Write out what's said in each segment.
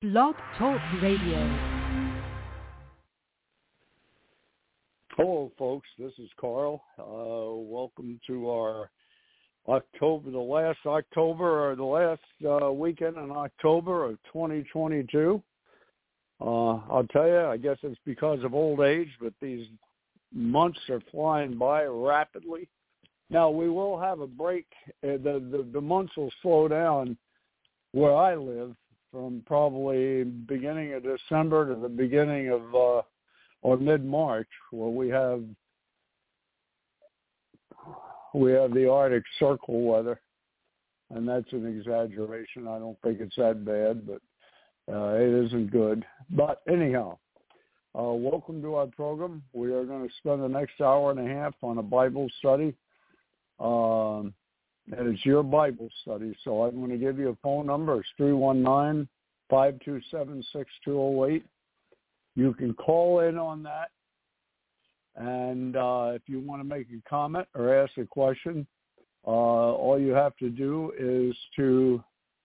Blog Talk Radio. Hello, folks. This is Carl. Welcome to our the last weekend in October of 2022. I'll tell you, I guess it's because of old age, but these months are flying by rapidly. Now, we will have a break. The months will slow down where I live from probably beginning of December to the beginning of or mid-March, where we have the Arctic Circle weather, and that's an exaggeration. I don't think it's that bad, but it isn't good. But anyhow, welcome to our program. We are going to spend the next hour and a half on a Bible study, and it's your Bible study. So I'm going to give you a phone number. It's 319-527-6208. You can call in on that, and if you want to make a comment or ask a question, all you have to do is to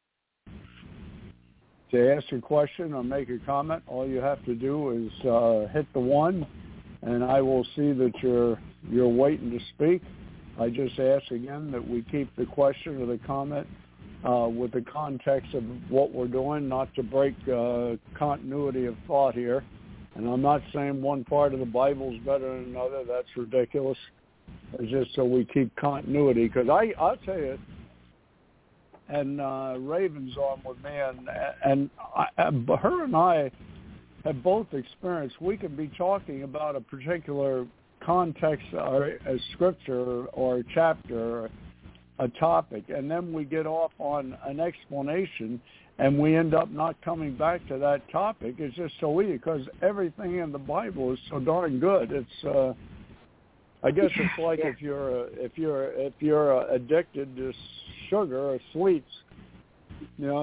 ask a question or make a comment. All you have to do is hit the 1, and I will see that you're waiting to speak. I just ask again that we keep the question or the comment with the context of what we're doing, not to break continuity of thought here. And I'm not saying one part of the Bible is better than another. That's ridiculous. It's just so we keep continuity. Because I'll tell you, and Raven's on with me, and her and I have both experienced, we could be talking about a particular context or a scripture or a chapter or a topic, and then we get off on an explanation, and we end up not coming back to that topic. It's just so easy because everything in the Bible is so darn good. It's, I guess it's like if you're addicted to sugar or sweets, you know,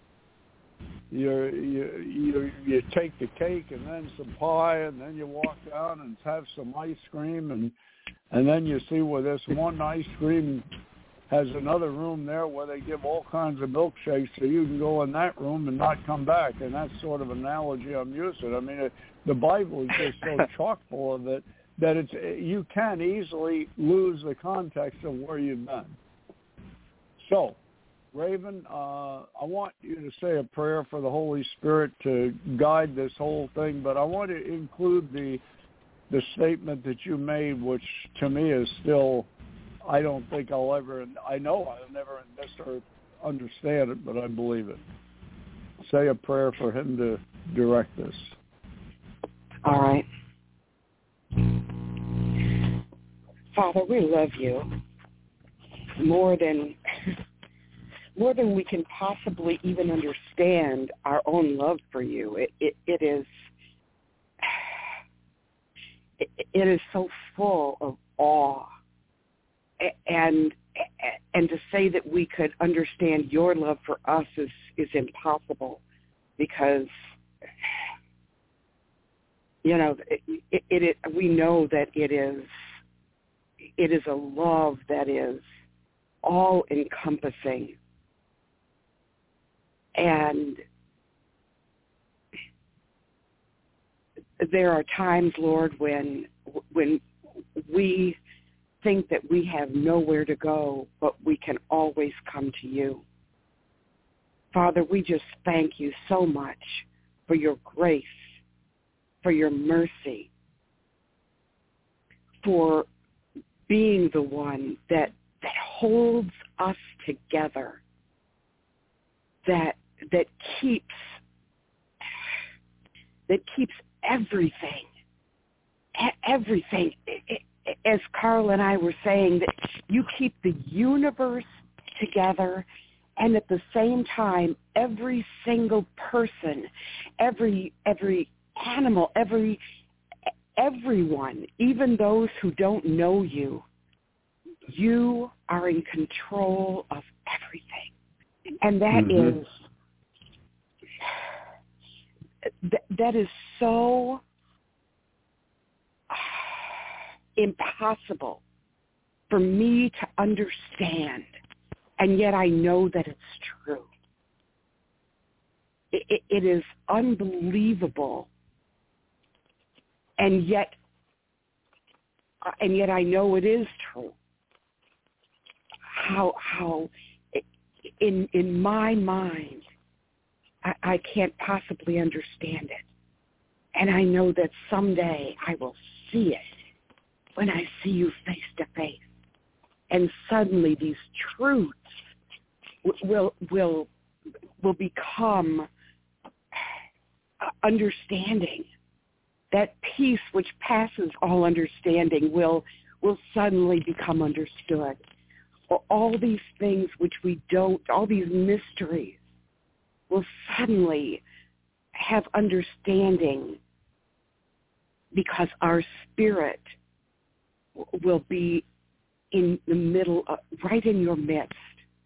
you take the cake and then some pie, and then you walk down and have some ice cream, and then you see where this one ice cream has another room there where they give all kinds of milkshakes, so you can go in that room and not come back. And that's sort of analogy I'm using. I mean, the Bible is just so chock full of it that you can easily lose the context of where you've been. So, Raven, I want you to say a prayer for the Holy Spirit to guide this whole thing, but I want to include the statement that you made, which to me is still, I don't think I know I'll never in this earth understand it, but I believe it. Say a prayer for him to direct this. All right. Father, we love you more than we can possibly even understand our own love for you. It is so full of awe. And to say that we could understand your love for us is impossible, because, you know, we know that it is a love that is all encompassing. And there are times, Lord, when we think that we have nowhere to go, but we can always come to you. Father, we just thank you so much for your grace, for your mercy, for being the one that holds us together, that keeps everything. As Carl and I were saying, that you keep the universe together, and at the same time, every single person, every animal, everyone, even those who don't know you, you are in control of everything. And that is so impossible for me to understand, and yet I know that it's true. it is unbelievable. And yet I know it is true. How in my mind, I can't possibly understand it. And I know that someday I will see it when I see you face to face. And suddenly these truths will become understanding. That peace which passes all understanding will suddenly become understood. All these things which we don't, all these mysteries will suddenly have understanding because our spirit will be in the middle, right in your midst.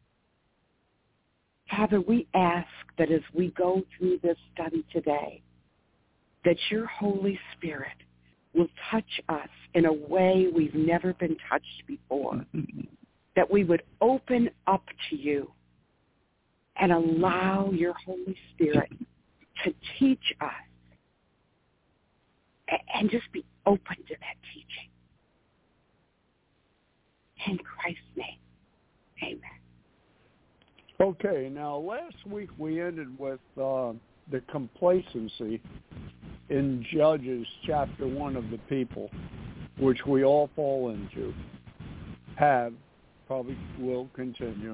Father, we ask that as we go through this study today, that your Holy Spirit will touch us in a way we've never been touched before, that we would open up to you and allow your Holy Spirit to teach us and just be open to that teaching. In Christ's name, amen. Okay, now last week we ended with the complacency in Judges chapter 1 of the people, which we all fall into, probably will continue.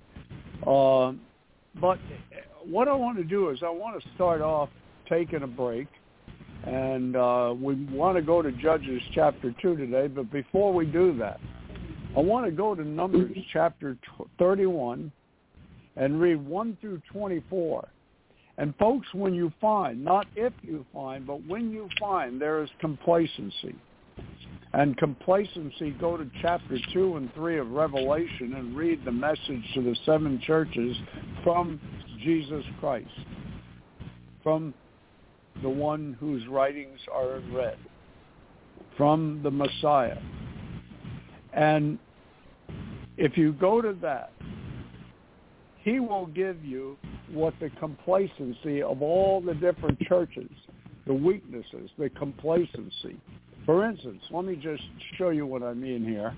But what I want to do is I want to start off taking a break, and we want to go to Judges chapter 2 today, but before we do that, I want to go to Numbers chapter 31 and read 1 through 24. And folks, when you find, not if you find, but when you find there is complacency, and complacency, go to chapter 2 and 3 of Revelation and read the message to the 7 churches from Jesus Christ, from the one whose writings are in red, from the Messiah. And if you go to that, he will give you what the complacency of all the different churches, the weaknesses, the complacency. For instance, let me just show you what I mean here.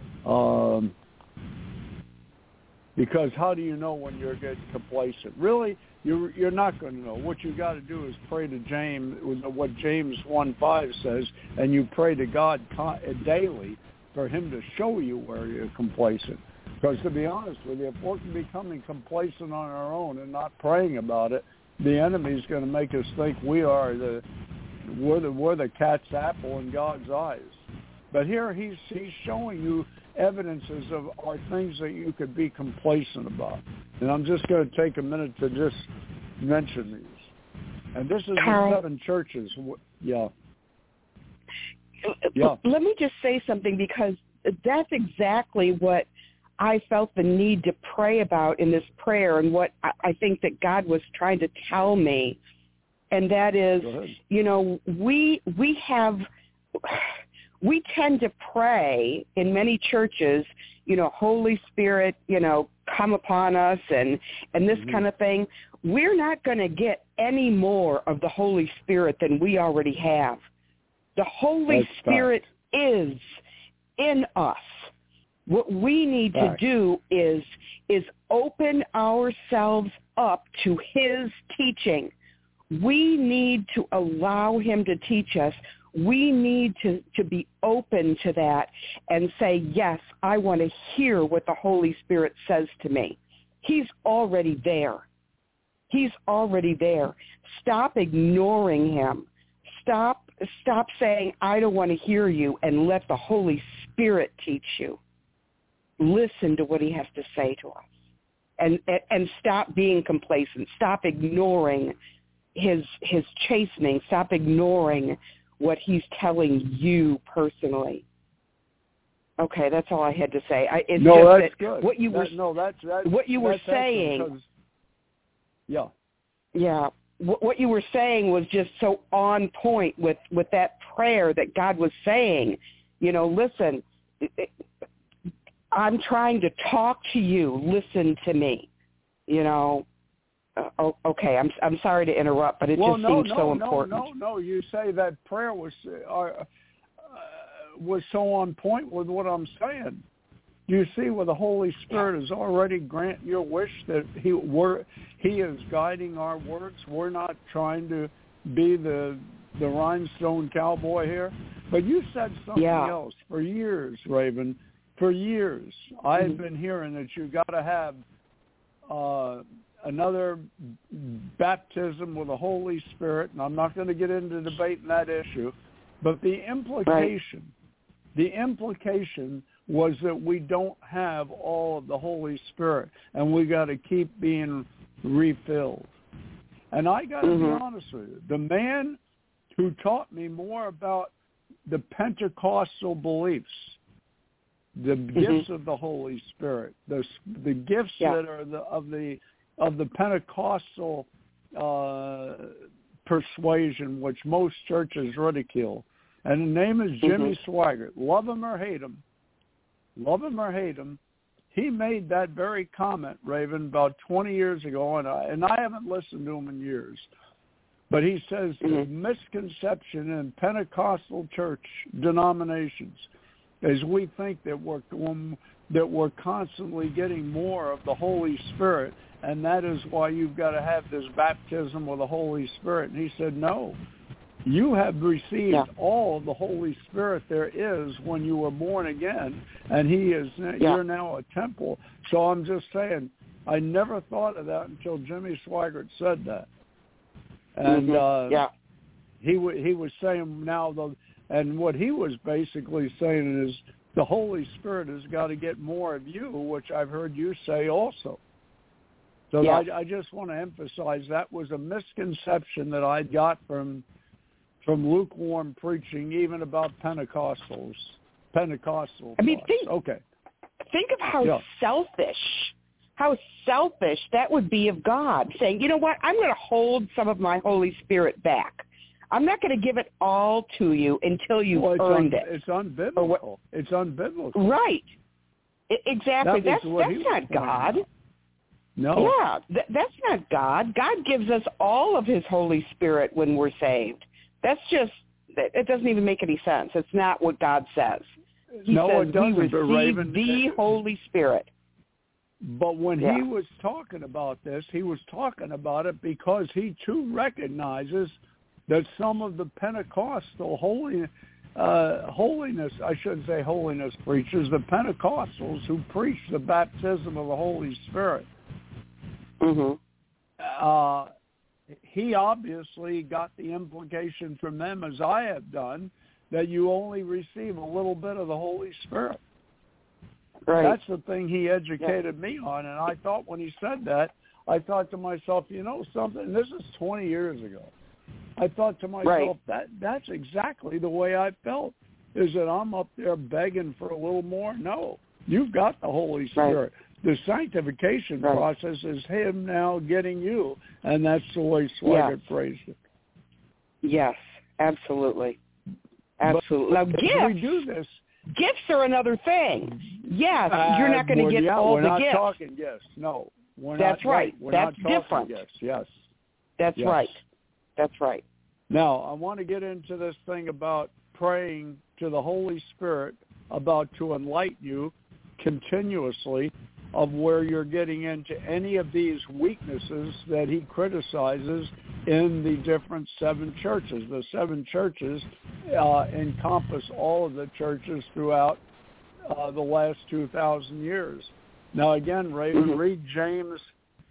Because how do you know when you're getting complacent? Really, you're not going to know. What you got to do is pray to James, what James 1:5 says, and you pray to God daily for him to show you where you're complacent. Because to be honest with you, if we're becoming complacent on our own and not praying about it, the enemy's going to make us think we're the cat's apple in God's eyes. But here he's showing you evidences are things that you could be complacent about. And I'm just going to take a minute to just mention these. And this is Carl, the 7 churches. Yeah. Let me just say something, because that's exactly what I felt the need to pray about in this prayer, and what I think that God was trying to tell me. And that is, we tend to pray in many churches, Holy Spirit, come upon us and this kind of thing. We're not going to get any more of the Holy Spirit than we already have. The Holy Spirit is in us. What we need to do is open ourselves up to his teaching. We need to allow him to teach us. We need to be open to that and say, yes, I want to hear what the Holy Spirit says to me. He's already there. He's already there. Stop ignoring him. Stop saying, I don't want to hear you, and let the Holy Spirit teach you. Listen to what he has to say to us. And stop being complacent. Stop ignoring his chastening. Stop ignoring what he's telling you personally. Okay, that's all I had to say. That's good. What you were saying. Yeah. What you were saying was just so on point with that prayer that God was saying. Listen, I'm trying to talk to you. Listen to me. Okay, I'm sorry to interrupt, but it just seems so important. No. You say that prayer was so on point with what I'm saying. You see where the Holy Spirit is already granting your wish that He is guiding our words. We're not trying to be the rhinestone cowboy here. But you said something else for years, Raven. For years, I've been hearing that you got to have another baptism with the Holy Spirit, and I'm not going to get into debating that issue. But the implication was that we don't have all of the Holy Spirit, and we got to keep being refilled. And I got to be honest with you, the man who taught me more about the Pentecostal beliefs, the gifts of the Holy Spirit, the gifts that are of the Pentecostal persuasion, which most churches ridicule. And the name is Jimmy Swaggart. Love him or hate him, he made that very comment, Raven, about 20 years ago, and I haven't listened to him in years. But he says the misconception in Pentecostal church denominations is we think that we're constantly getting more of the Holy Spirit, and that is why you've got to have this baptism with the Holy Spirit. And he said, no, you have received all of the Holy Spirit there is when you were born again, and you're now a temple. So I'm just saying, I never thought of that until Jimmy Swaggart said that. And he was saying now, and what he was basically saying is the Holy Spirit has got to get more of you, which I've heard you say also. So I just want to emphasize that was a misconception that I got from lukewarm preaching, even about Pentecostal. I mean, think of how selfish that would be of God, saying, you know what, I'm going to hold some of my Holy Spirit back. I'm not going to give it all to you until you've earned it. It's unbiblical. It's unbiblical. Right. Exactly. That's not God. No. Yeah, that's not God. God gives us all of his Holy Spirit when we're saved. That's just, it doesn't even make any sense. It's not what God says. He says it doesn't, we receive the Holy Spirit. But when he was talking about this, he was talking about it because he too recognizes that some of the Pentecostal holiness, I shouldn't say holiness preachers, the Pentecostals who preach the baptism of the Holy Spirit, he obviously got the implication from them, as I have done, that you only receive a little bit of the Holy Spirit. Right. That's the thing he educated me on, and I thought when he said that, I thought to myself, you know something, this is 20 years ago. I thought to myself, that's exactly the way I felt, is that I'm up there begging for a little more. No, you've got the Holy Spirit. The sanctification process is him now getting you, and that's the way Swaggart phrased it. Yes, absolutely. Absolutely. Now, gifts are another thing. Yes, you're not going to get all the gifts. We're not talking gifts. No. That's right. We're That's not different. Gifts. Yes. That's right. That's right. Now, I want to get into this thing about praying to the Holy Spirit to enlighten you continuously of where you're getting into any of these weaknesses that he criticizes in the different 7 churches. The 7 churches encompass all of the churches throughout the last 2,000 years. Now, again, Raven, read James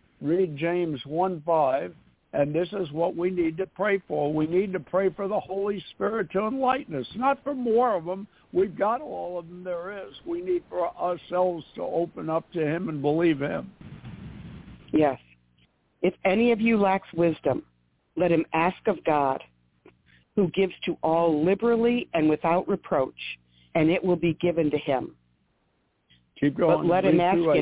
1:5, and this is what we need to pray for. We need to pray for the Holy Spirit to enlighten us, not for more of them. We've got all of them there is. We need for ourselves to open up to him and believe him. Yes. If any of you lacks wisdom, let him ask of God, who gives to all liberally and without reproach, and it will be given to him. Keep going. But let him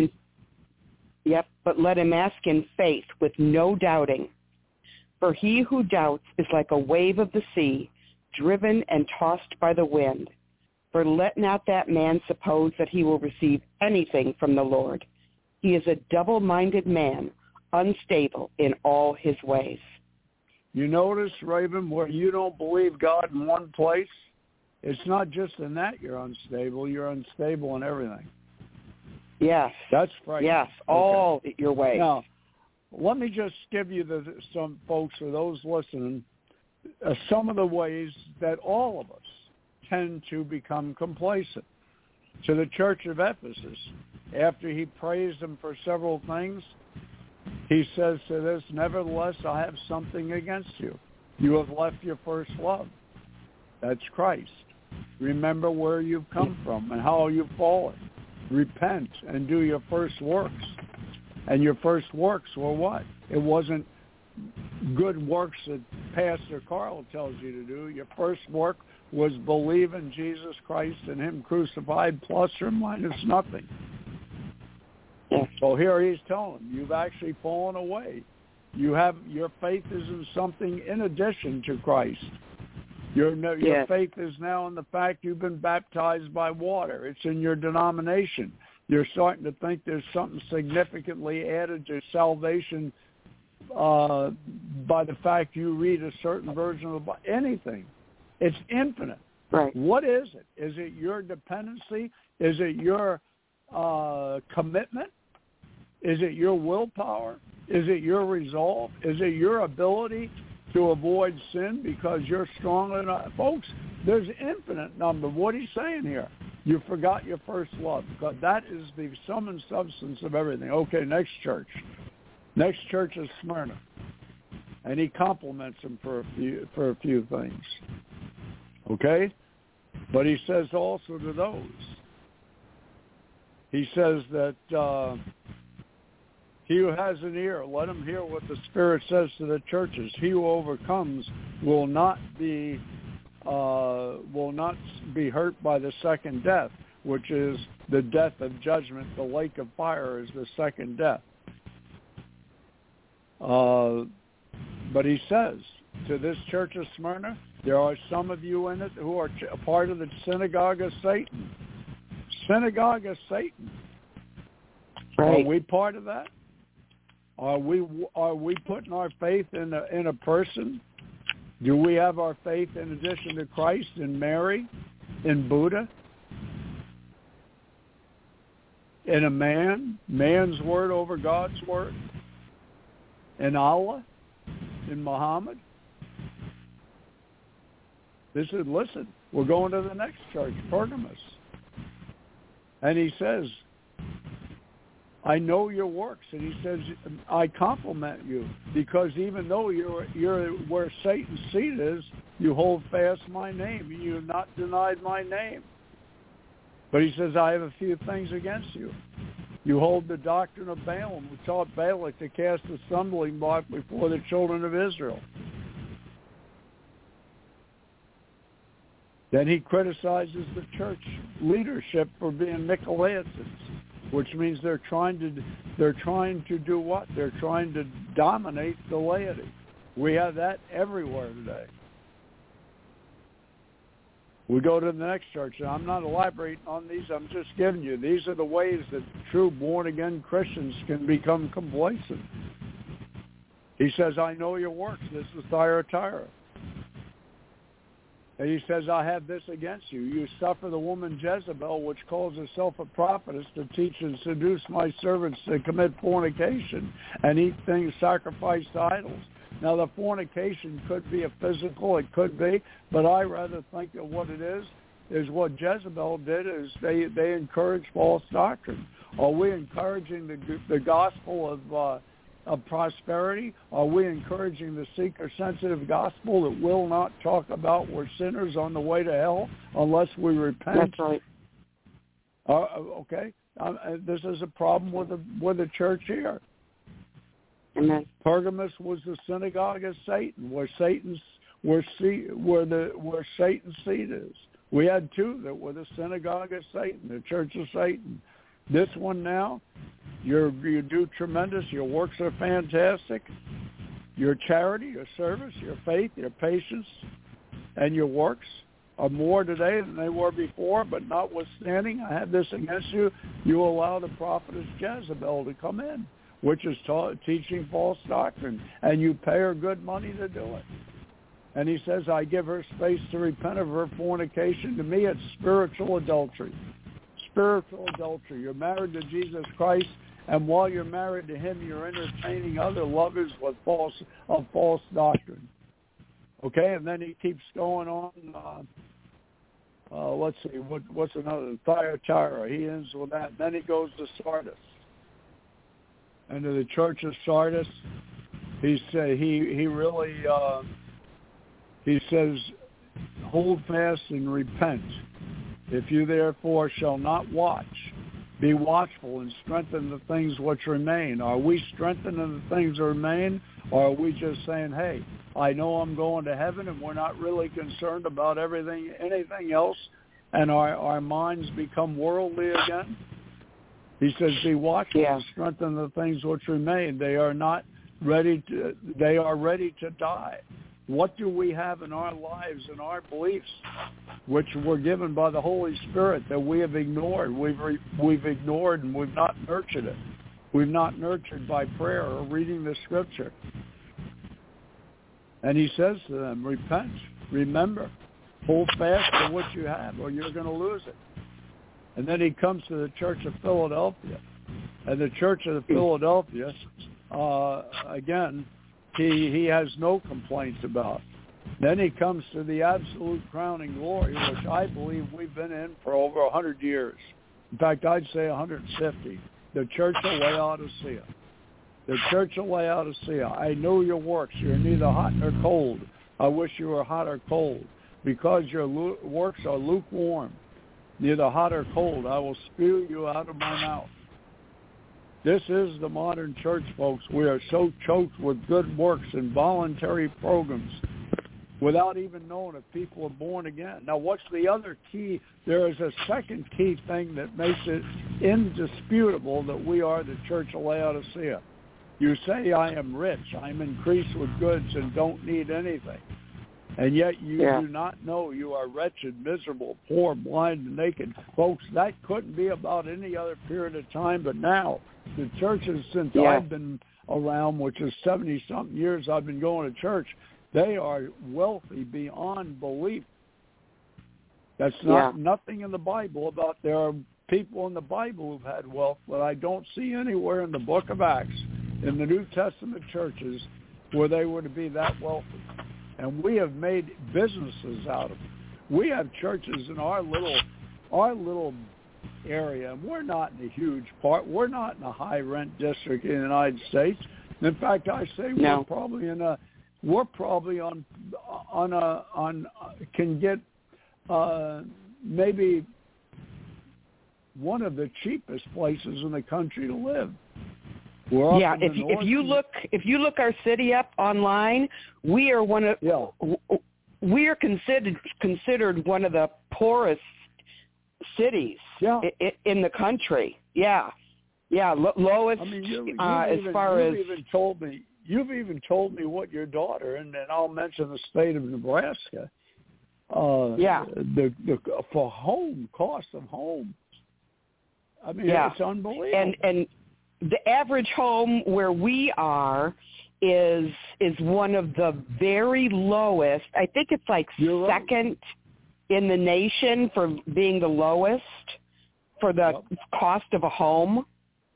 ask in faith with no doubting. For he who doubts is like a wave of the sea, driven and tossed by the wind. For let not that man suppose that he will receive anything from the Lord. He is a double-minded man, unstable in all his ways. You notice, Raven, where you don't believe God in one place, it's not just in that you're unstable. You're unstable in everything. Yes. That's right. Yes, all your ways. Now, let me just give you some folks, or those listening, some of the ways that all of us tend to become complacent. To the church of Ephesus, after he praised them for several things, he says to this, nevertheless, I have something against you. You have left your first love. That's Christ. Remember where you've come from and how you've fallen. Repent and do your first works. And your first works were what? It wasn't good works that Pastor Carl tells you to do. Your first work was believe in Jesus Christ and him crucified, plus or minus nothing. So here he's telling them, you've actually fallen away. Your faith is in something in addition to Christ. Your faith is now in the fact you've been baptized by water. It's in your denomination. You're starting to think there's something significantly added to salvation by the fact you read a certain version of the Bible. Anything. It's infinite. Right. What is it? Is it your dependency? Is it your commitment? Is it your willpower? Is it your resolve? Is it your ability to avoid sin because you're strong enough? Folks, there's infinite number. What he's saying here, you forgot your first love. Because that is the sum and substance of everything. Okay, next church. Next church is Smyrna. And he compliments him for a few things. Okay? But he says also to those, he says that he who has an ear, let him hear what the Spirit says to the churches. He who overcomes will not be hurt by the second death, which is the death of judgment. The lake of fire is the second death. But he says to this church of Smyrna, there are some of you in it who are a part of the synagogue of Satan. Synagogue of Satan. Right. Are we part of that? Are we putting our faith in a person? Do we have our faith in addition to Christ, in Mary, in Buddha, in a man's word over God's word, in Allah, in Muhammad? Listen, we're going to the next church, Pergamos. And he says, I know your works. And he says, I compliment you because even though you're where Satan's seat is, you hold fast my name. You have not denied my name. But he says, I have a few things against you. You hold the doctrine of Balaam, who taught Balak to cast a stumbling block before the children of Israel. Then he criticizes the church leadership for being Nicolaitans, which means they're trying to do what? They're trying to dominate the laity. We have that everywhere today. We go to the next church, and I'm not elaborating on these. I'm just giving you. These are the ways that true born-again Christians can become complacent. He says, I know your works. This is Thyatira. And he says, I have this against you. You suffer the woman Jezebel, which calls herself a prophetess, to teach and seduce my servants to commit fornication and eat things sacrificed to idols. Now, the fornication could be a physical, it could be, but I rather think that what it is what Jezebel did is they encourage false doctrine. Are we encouraging the gospel of prosperity? Are we encouraging the seeker-sensitive gospel that will not talk about we're sinners on the way to hell unless we repent? That's right. Okay. This is a problem with the church here. Amen. Pergamos was the synagogue of Satan, where Satan's seat is. We had two that were the synagogue of Satan, the church of Satan. This one now, you do tremendous. Your works are fantastic. Your charity, your service, your faith, your patience, and your works are more today than they were before. But notwithstanding, I have this against you. You allow the prophetess Jezebel to come in. which is teaching false doctrine, and you pay her good money to do it. And he says, I give her space to repent of her fornication. To me, it's spiritual adultery. Spiritual adultery. You're married to Jesus Christ, and while you're married to him, you're entertaining other lovers with false doctrine. Okay, and then he keeps going on. Let's see, what's another? Thyatira. He ends with that. And then he goes to Sardis. And to the church of Sardis, he says, hold fast and repent. If you therefore shall not watch, be watchful and strengthen the things which remain. Are we strengthening the things that remain, or are we just saying, hey, I know I'm going to heaven, and we're not really concerned about anything else, and our minds become worldly again? He says, be watchful and strengthen the things which remain. They are ready to die. What do we have in our lives and our beliefs, which were given by the Holy Spirit, that we have ignored? We've ignored, and we've not nurtured it. We've not nurtured by prayer or reading the Scripture. And he says to them, repent, remember, hold fast to what you have, or you're going to lose it. And then he comes to the Church of Philadelphia. And the Church of Philadelphia, again, he has no complaints about. Then he comes to the absolute crowning glory, which I believe we've been in for over 100 years. In fact, I'd say 150. The Church of Laodicea. The Church of Laodicea. I know your works. You're neither hot nor cold. I wish you were hot or cold. Because your works are lukewarm, neither hot or cold, I will spew you out of my mouth. This is the modern church, folks. We are so choked with good works and voluntary programs without even knowing if people are born again. Now, what's the other key? There is a second key thing that makes it indisputable that we are the Church of Laodicea. You say, I am rich, I'm increased with goods and don't need anything. And yet you do not know you are wretched, miserable, poor, blind, and naked. Folks, that couldn't be about any other period of time, but now the churches, since I've been around, which is 70-something years I've been going to church, they are wealthy beyond belief. That's nothing in the Bible about there are people in the Bible who've had wealth, but I don't see anywhere in the book of Acts, in the New Testament churches, where they were to be that wealthy. And we have made businesses out of it. We have churches in our little area, and we're not in a huge part. We're not in a high rent district in the United States. In fact, I say we're probably can get maybe one of the cheapest places in the country to live. If you look our city up online, we are we are considered one of the poorest cities in the country. Lowest. I mean, you've even told me what your daughter, and I'll mention the state of Nebraska. The for home cost of home. I mean, it's unbelievable. And the average home where we are is one of the very lowest. I think it's like second in the nation for being the lowest for the cost of a home.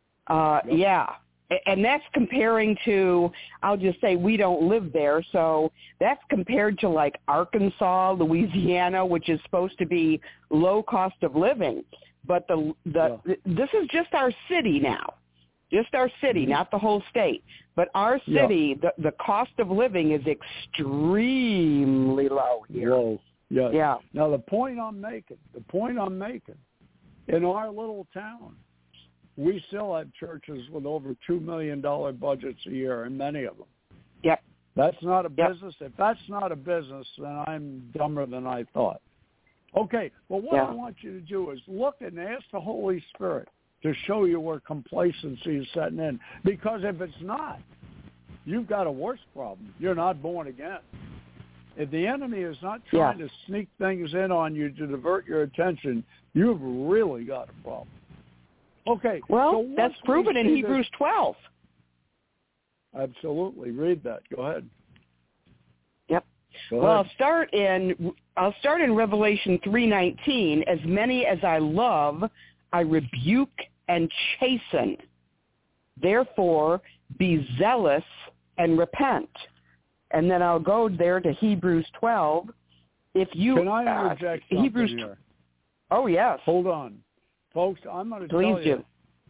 And that's comparing to, I'll just say we don't live there, so that's compared to like Arkansas, Louisiana, which is supposed to be low cost of living. But this is just our city now. Just our city, not the whole state. But our city, the cost of living is extremely low here. Low. Yeah. Now, the point I'm making, in our little town, we still have churches with over $2 million budgets a year, and many of them. Yep. That's not a business. If that's not a business, then I'm dumber than I thought. Okay, well, what I want you to do is look and ask the Holy Spirit to show you where complacency is setting in. Because if it's not, you've got a worse problem. You're not born again. If the enemy is not trying to sneak things in on you to divert your attention, you've really got a problem. Okay. Well, that's proven in Hebrews 12. Absolutely. Read that. Go ahead. Yep. Go Well, ahead. I'll start in Revelation 3:19. As many as I love, I rebuke and chasten. Therefore, be zealous and repent. And then I'll go there to Hebrews 12. Can I interject something here? Oh, yes. Hold on. Folks, I'm going to tell you.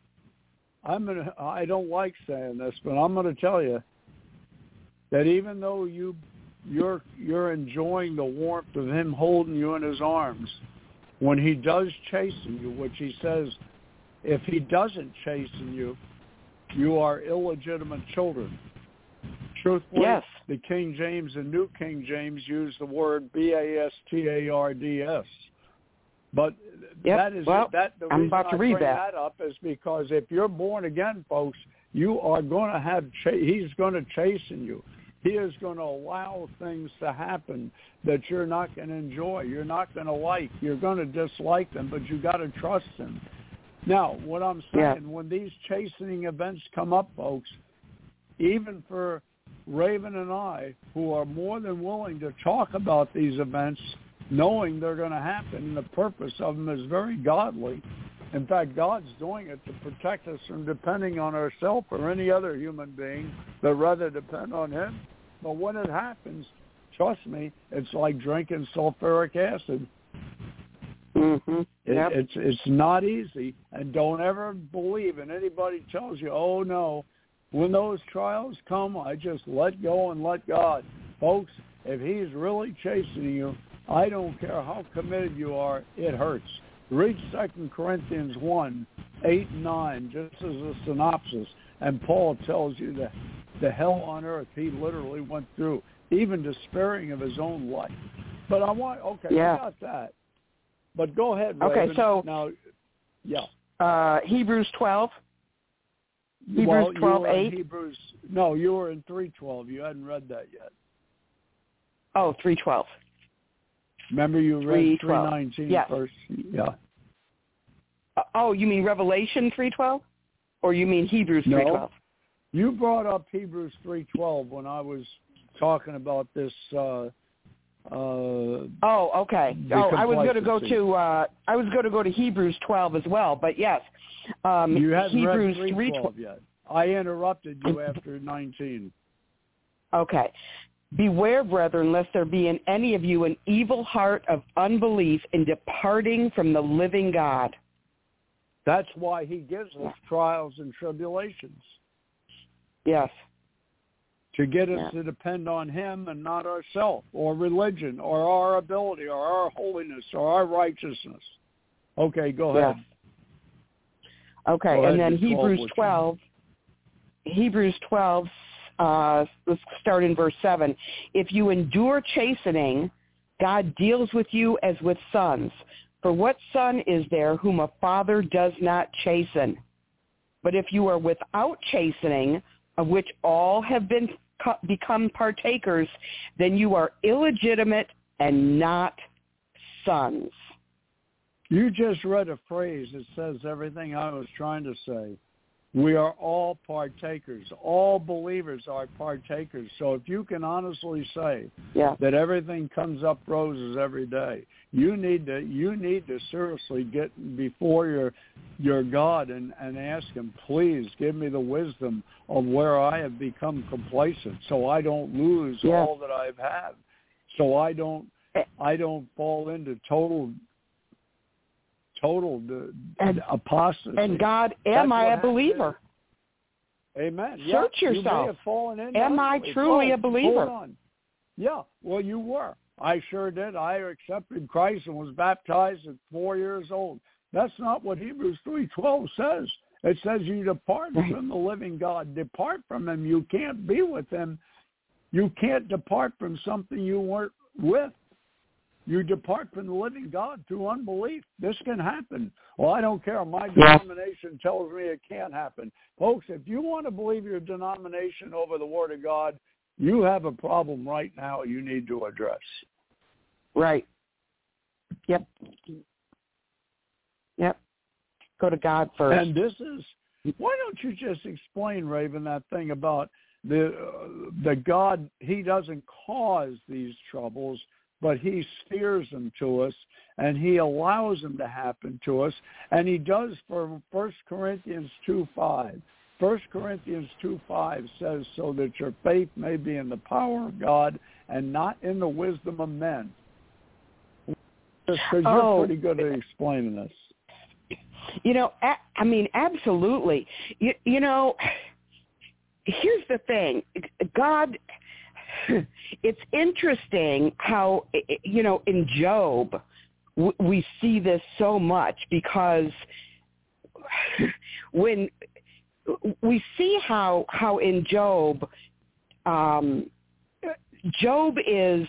I don't like saying this, but I'm going to tell you that even though you're enjoying the warmth of him holding you in his arms, when he does chasten you, which he says, if he doesn't chasten you, you are illegitimate children. Truthfully, yes. The King James and New King James use the word bastards. But that is the I'm reason about to I read bring that up is because if you're born again, folks, you are going to have he's going to chasten you. He is going to allow things to happen that you're not going to enjoy. You're not going to like. You're going to dislike them, but you got to trust him. Now, what I'm saying, when these chastening events come up, folks, even for Raven and I, who are more than willing to talk about these events, knowing they're going to happen, and the purpose of them is very godly. In fact, God's doing it to protect us from depending on ourselves or any other human being, but rather depend on him. But when it happens, trust me, it's like drinking sulfuric acid. Mm-hmm. Yep. It's not easy, and don't ever believe in anybody tells you, oh, no. When those trials come, I just let go and let God. Folks, if he's really chastening you, I don't care how committed you are, it hurts. Read 2 Corinthians 1, 8 and 9, just as a synopsis, and Paul tells you that the hell on earth he literally went through, even despairing of his own life. But we got that. But go ahead, Raven. Okay, so now, Hebrews 12. Hebrews 12:8. You were in 3:12. You hadn't read that yet. Oh, 3:12. Remember you read 3:19 first? Yeah. Oh, you mean Revelation 3:12? Or you mean Hebrews 3:12? No. You brought up Hebrews 3:12 when I was talking about this. Okay. I was going to go to Hebrews 12 as well, but yes. You hadn't Hebrews read 3:12 yet. I interrupted you after 19. Okay. Beware, brethren, lest there be in any of you an evil heart of unbelief in departing from the living God. That's why he gives us trials and tribulations. Yes. To get us to depend on him and not ourselves or religion or our ability or our holiness or our righteousness. Okay, go ahead. Yes. Okay, go ahead, and then Hebrews 12, let's start in verse 7. If you endure chastening, God deals with you as with sons. For what son is there whom a father does not chasten? But if you are without chastening, of which all have become partakers, then you are illegitimate and not sons. You just read a phrase that says everything I was trying to say. We are all partakers. All believers are partakers. So if you can honestly say that everything comes up roses every day, you need to seriously get before your God and ask him, please give me the wisdom of where I have become complacent so I don't lose all that I've had. So I don't fall into total apostasy. And God, am I a believer? Amen. Search yourself. You may have fallen into am I truly a believer? Hold on. Yeah, well, you were. I sure did. I accepted Christ and was baptized at 4 years old. That's not what Hebrews 3:12 says. It says you depart from the living God. Depart from him. You can't be with him. You can't depart from something you weren't with. You depart from the living God through unbelief. This can happen. Well, I don't care. My denomination tells me it can't happen. Folks, if you want to believe your denomination over the Word of God, you have a problem right now you need to address. Right. Yep. Go to God first. And this is, why don't you just explain, Raven, that thing about the God, he doesn't cause these troubles, but he steers them to us, and he allows them to happen to us, and he does for 1 Corinthians 2:5. 1 Corinthians 2:5 says, so that your faith may be in the power of God and not in the wisdom of men. Because you're pretty good at explaining this. I mean, absolutely. You know, here's the thing. God, it's interesting how, in Job, we see this so much, because when we see how in Job, Job is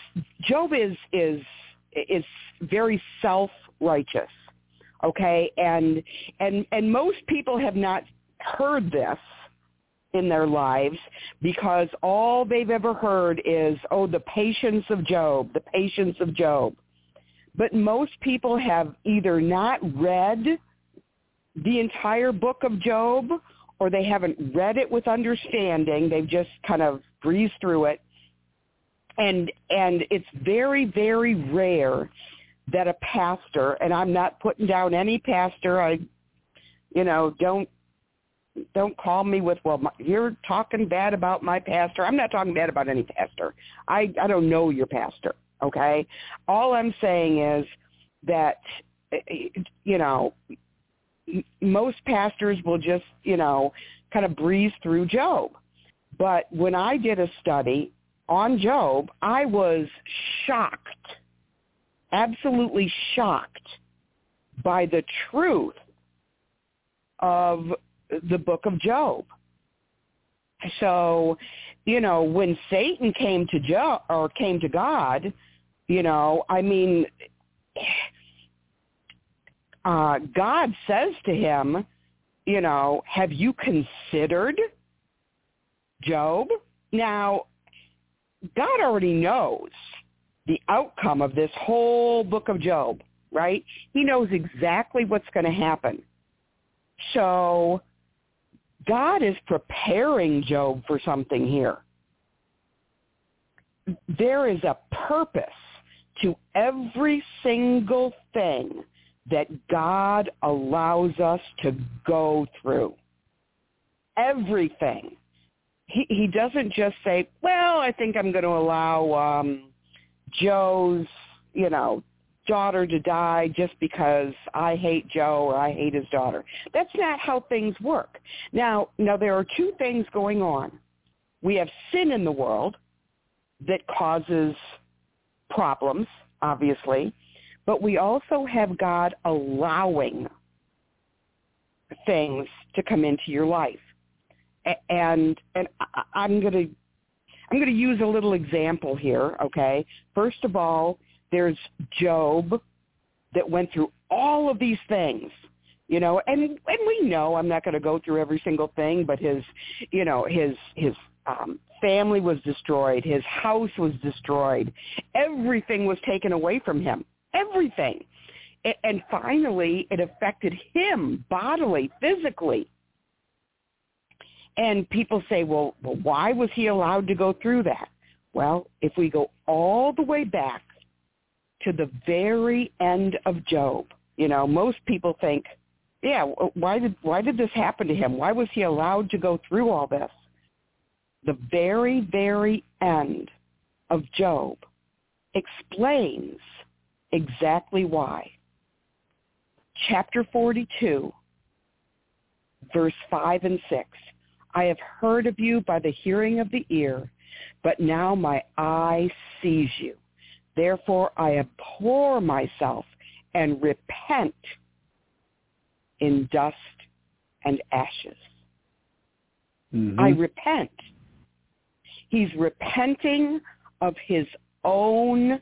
very self-righteous, okay? And most people have not heard this in their lives, because all they've ever heard is, the patience of Job, the patience of Job. But most people have either not read the entire book of Job, or they haven't read it with understanding. They've just kind of breezed through it. And it's very, very rare that a pastor, and I'm not putting down any pastor, don't call me with, you're talking bad about my pastor. I'm not talking bad about any pastor. I don't know your pastor, okay? All I'm saying is that, most pastors will just, kind of breeze through Job. But when I did a study on Job, I was shocked, absolutely shocked by the truth of the book of Job. So, when Satan came to God, God says to him, have you considered Job? Now, God already knows the outcome of this whole book of Job, right? He knows exactly what's going to happen. So God is preparing Job for something here. There is a purpose to every single thing that God allows us to go through. Everything. He doesn't just say, I think I'm going to allow Joe's, daughter to die just because I hate Joe or I hate his daughter. That's not how things work. Now there are two things going on. We have sin in the world that causes problems, obviously, but we also have God allowing things to come into your life. And I'm going to use a little example here, okay? First of all, there's Job that went through all of these things, and we know, I'm not going to go through every single thing, but his family was destroyed, his house was destroyed, everything was taken away from him, everything. And finally, it affected him bodily, physically. And people say, well, why was he allowed to go through that? Well, if we go all the way back to the very end of Job, most people think, why did this happen to him? Why was he allowed to go through all this? The very, very end of Job explains exactly why. Chapter 42, verse 5 and 6. I have heard of you by the hearing of the ear, but now my eye sees you. Therefore I abhor myself and repent in dust and ashes. Mm-hmm. I repent. He's repenting of his own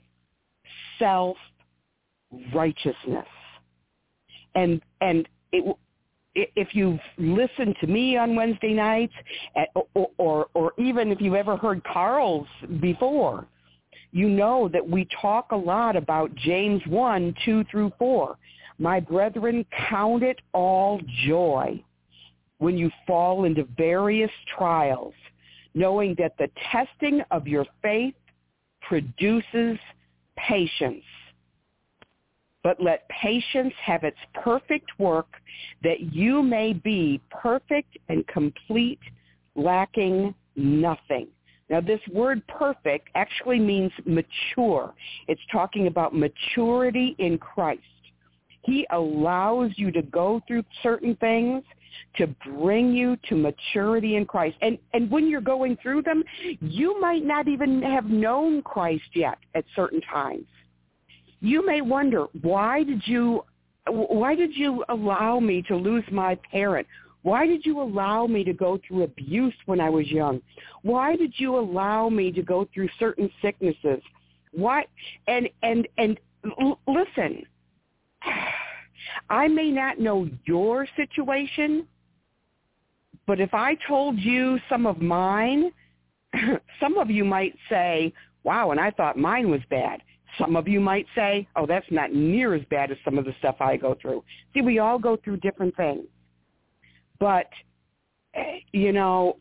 self-righteousness. And if you've listened to me on Wednesday nights, or even if you've ever heard Carl's before, you know that we talk a lot about James 1, 2 through 4. My brethren, count it all joy when you fall into various trials, knowing that the testing of your faith produces patience. But let patience have its perfect work, that you may be perfect and complete, lacking nothing. Now, this word perfect actually means mature. It's talking about maturity in Christ. He allows you to go through certain things to bring you to maturity in Christ. And when you're going through them, you might not even have known Christ yet at certain times. You may wonder, why did you allow me to lose my parent? Why did you allow me to go through abuse when I was young? Why did you allow me to go through certain sicknesses? Why? And listen, I may not know your situation, but if I told you some of mine, some of you might say, wow, and I thought mine was bad. Some of you might say, oh, that's not near as bad as some of the stuff I go through. See, we all go through different things. But, you know,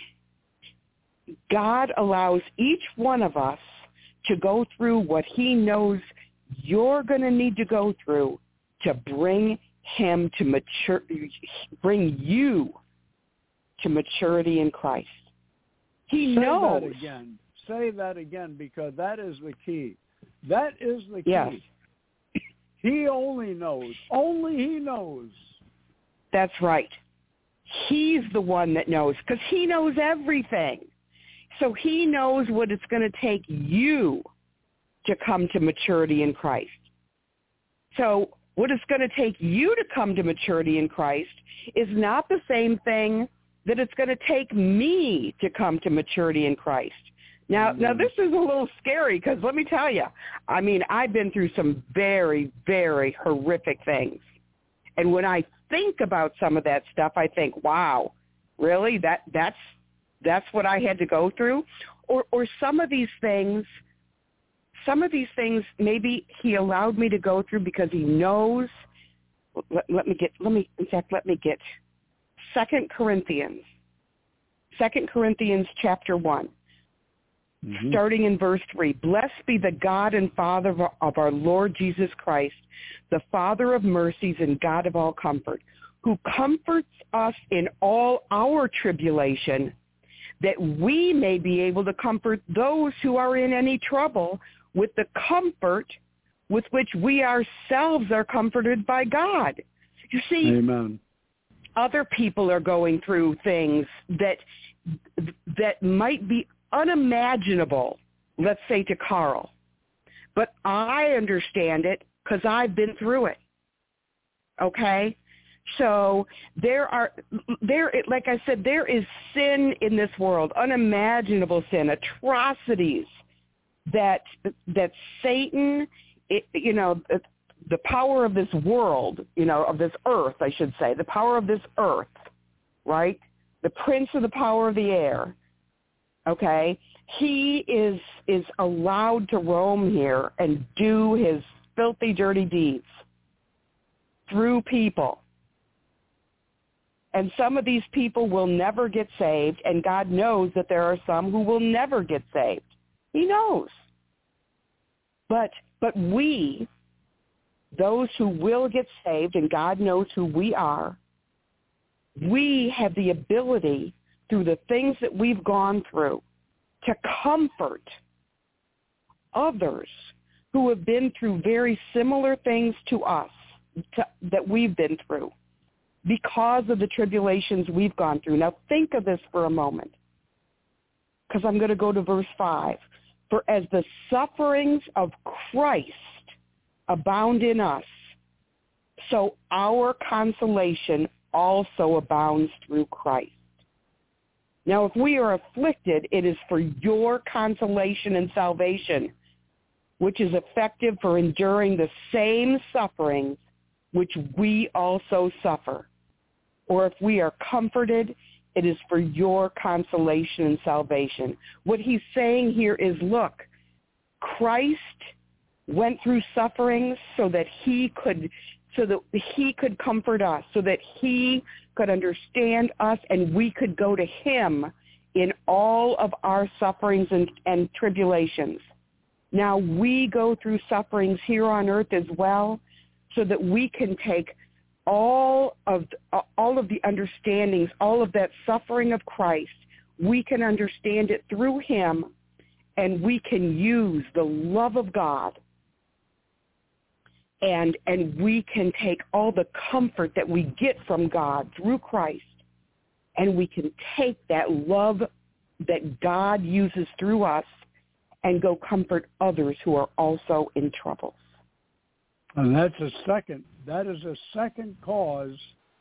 God allows each one of us to go through what he knows you're going to need to go through to bring him to bring you to maturity in Christ. He knows. Say that again, because that is the key. That is the key. Yes. He only knows. Only he knows. That's right. He's the one that knows, because he knows everything. So he knows what it's going to take you to come to maturity in Christ. So what it's going to take you to come to maturity in Christ is not the same thing that it's going to take me to come to maturity in Christ. Now this is a little scary, because let me tell you, I mean, I've been through some very, very horrific things. And when I think about some of that stuff, I think, wow, really? That's what I had to go through? Or some of these things maybe he allowed me to go through because he knows. Let me get 2 Corinthians chapter 1. Mm-hmm. Starting in verse 3, blessed be the God and Father of our Lord Jesus Christ, the Father of mercies and God of all comfort, who comforts us in all our tribulation, that we may be able to comfort those who are in any trouble with the comfort with which we ourselves are comforted by God. You see, Amen. Other people are going through things that might be unimaginable, let's say to Carl. But I understand it because I've been through it. Okay? So like I said, there is sin in this world, unimaginable sin, atrocities that Satan, the power of this world, of this earth, I should say, the power of this earth, right? The prince of the power of the air. Okay, he is allowed to roam here and do his filthy, dirty deeds through people. And some of these people will never get saved, and God knows that there are some who will never get saved. He knows. But we, those who will get saved, and God knows who we are, we have the ability through the things that we've gone through to comfort others who have been through very similar things to us that we've been through because of the tribulations we've gone through. Now think of this for a moment, because I'm going to go to verse 5. For as the sufferings of Christ abound in us, so our consolation also abounds through Christ. Now, if we are afflicted, it is for your consolation and salvation, which is effective for enduring the same sufferings which we also suffer. Or if we are comforted, it is for your consolation and salvation. What he's saying here is, look, Christ went through sufferings so that he could comfort us, so that he could understand us, and we could go to him in all of our sufferings and tribulations. Now we go through sufferings here on earth as well, so that we can take all of the understandings, all of that suffering of Christ, we can understand it through him, and we can use the love of God, and we can take all the comfort that we get from God through Christ, and we can take that love that God uses through us and go comfort others who are also in trouble. And that is a second cause,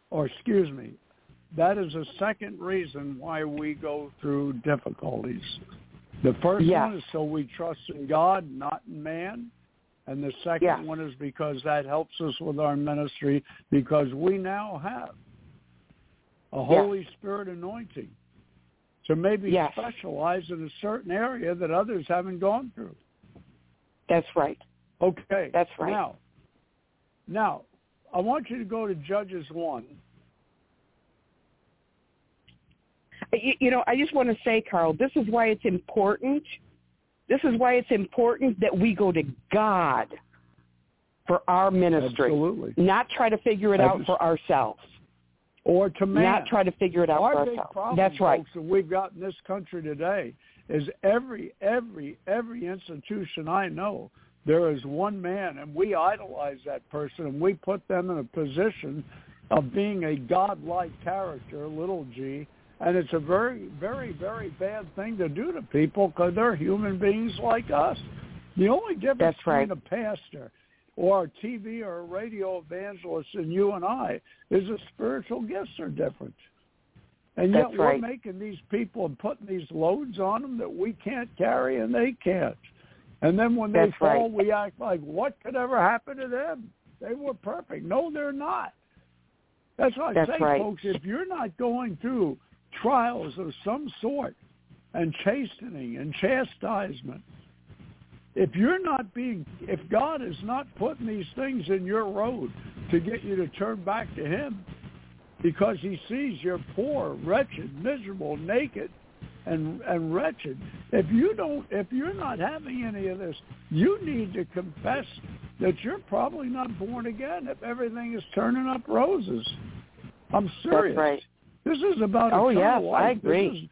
that is a second reason why we go through difficulties. The first one is so we trust in God, not in man. And the second one is because that helps us with our ministry, because we now have a Holy Spirit anointing to maybe specialize in a certain area that others haven't gone through. That's right. Okay. That's right. Now, I want you to go to Judges 1. I just want to say, Carl, this is why it's important. This is why it's important that we go to God for our ministry. Absolutely. Not try to figure it out for ourselves. Or to man. Not try to figure it out for Our big ourselves. problem, That's right. folks, that we've got in this country today is every institution I know, there is one man, and we idolize that person, and we put them in a position of being a godlike character, little g, and it's a very, very, very bad thing to do to people because they're human beings like us. The only difference between a pastor or a TV or a radio evangelist and you and I is the spiritual gifts are different. And yet we're making these people and putting these loads on them that we can't carry and they can't. And then when they fall, we act like, what could ever happen to them? They were perfect. No, they're not. That's why I say, folks, if you're not going through trials of some sort and chastening and chastisement, if God is not putting these things in your road to get you to turn back to him because he sees you're poor, wretched, miserable, naked, and wretched, if you're not having any of this, you need to confess that you're probably not born again if everything is turning up roses. I'm serious. That's right. This is about eternal life. I agree. This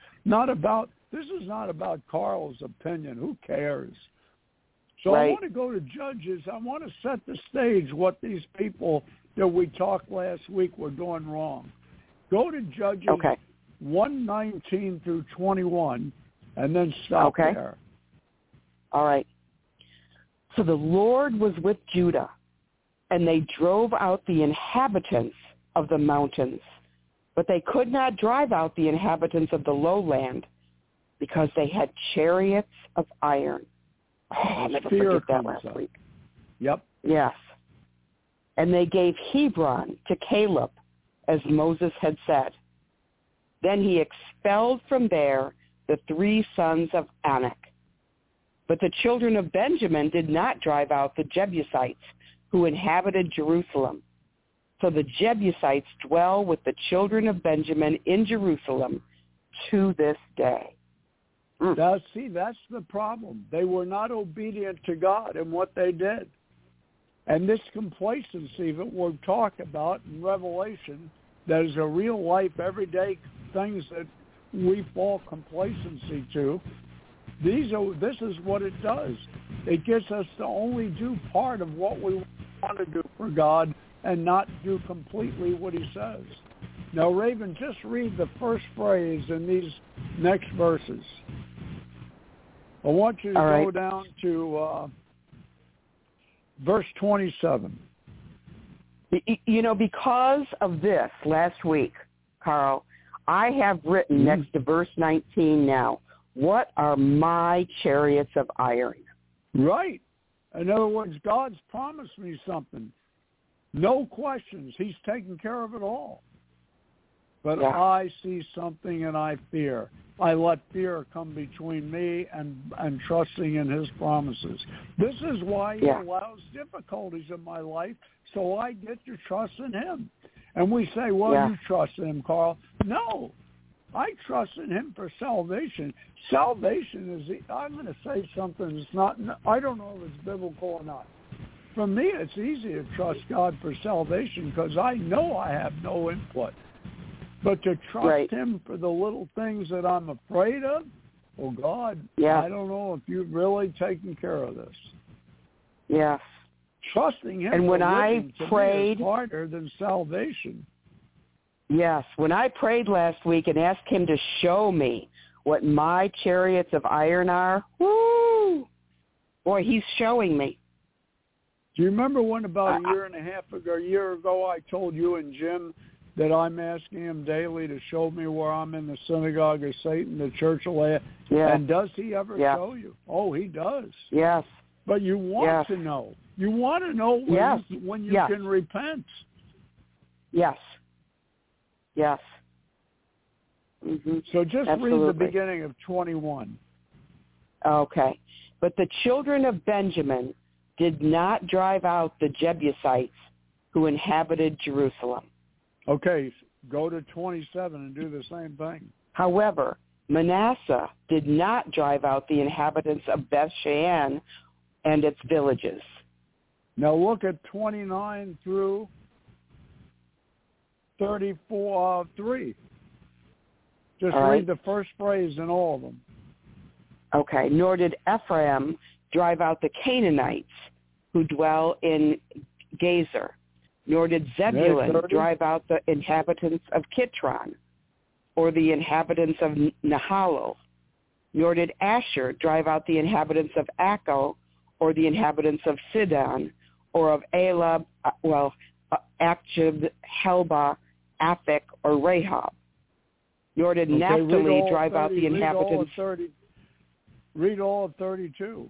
is not about Carl's opinion. Who cares? So I want to go to Judges. I want to set the stage what these people that we talked last week were doing wrong. Go to Judges 1:19 through 21, and then stop there. All right. So the Lord was with Judah, and they drove out the inhabitants of the mountains, but they could not drive out the inhabitants of the lowland because they had chariots of iron. Oh, I'll never forget that last week. Yep. Yes. And they gave Hebron to Caleb, as Moses had said. Then he expelled from there the 3 sons of Anak. But the children of Benjamin did not drive out the Jebusites who inhabited Jerusalem. So the Jebusites dwell with the children of Benjamin in Jerusalem to this day. Now, see, that's the problem. They were not obedient to God in what they did. And this complacency that we'll talk about in Revelation, that is a real life, everyday things that we fall complacency to, this is what it does. It gets us to only do part of what we want to do for God and not do completely what he says. Now, Raven, just read the first phrase in these next verses. I want you to go down to verse 27. Because of this last week, Carl, I have written next to verse 19 now, what are my chariots of iron? Right. In other words, God's promised me something. No questions. He's taken care of it all. But I see something and I fear. I let fear come between me and trusting in his promises. This is why he allows difficulties in my life, so I get to trust in him. And we say, well, you trust in him, Carl. No. I trust in him for salvation. Salvation is, I'm going to say something that's not, I don't know if it's biblical or not. For me, it's easy to trust God for salvation because I know I have no input. But to trust him for the little things that I'm afraid of, oh, God, I don't know if you've really taken care of this. Yes. Trusting him and when I prayed, is harder than salvation. Yes. When I prayed last week and asked him to show me what my chariots of iron are, whoo, boy, he's showing me. Do you remember when about a year ago, I told you and Jim that I'm asking him daily to show me where I'm in the synagogue of Satan, the church of Laodicea? Yeah. And does he ever show you? Oh, he does. Yes. But you want to know. You want to know when you can repent. Yes. Yes. Mm-hmm. So just read the beginning of 21. Okay. But the children of Benjamin did not drive out the Jebusites who inhabited Jerusalem. Okay, go to 27 and do the same thing. However, Manasseh did not drive out the inhabitants of Bethshean and its villages. Now look at 29 through 34:3. Just read the first phrase in all of them. Okay. Nor did Ephraim drive out the Canaanites who dwell in Gezer. Nor did Zebulun drive out the inhabitants of Kitron or the inhabitants of Nahalo. Nor did Asher drive out the inhabitants of Akko or the inhabitants of Sidon or of Elab, Akjib, Helba, Aphek, or Rahab. Nor did Naphtali drive out the inhabitants. Read all of 32.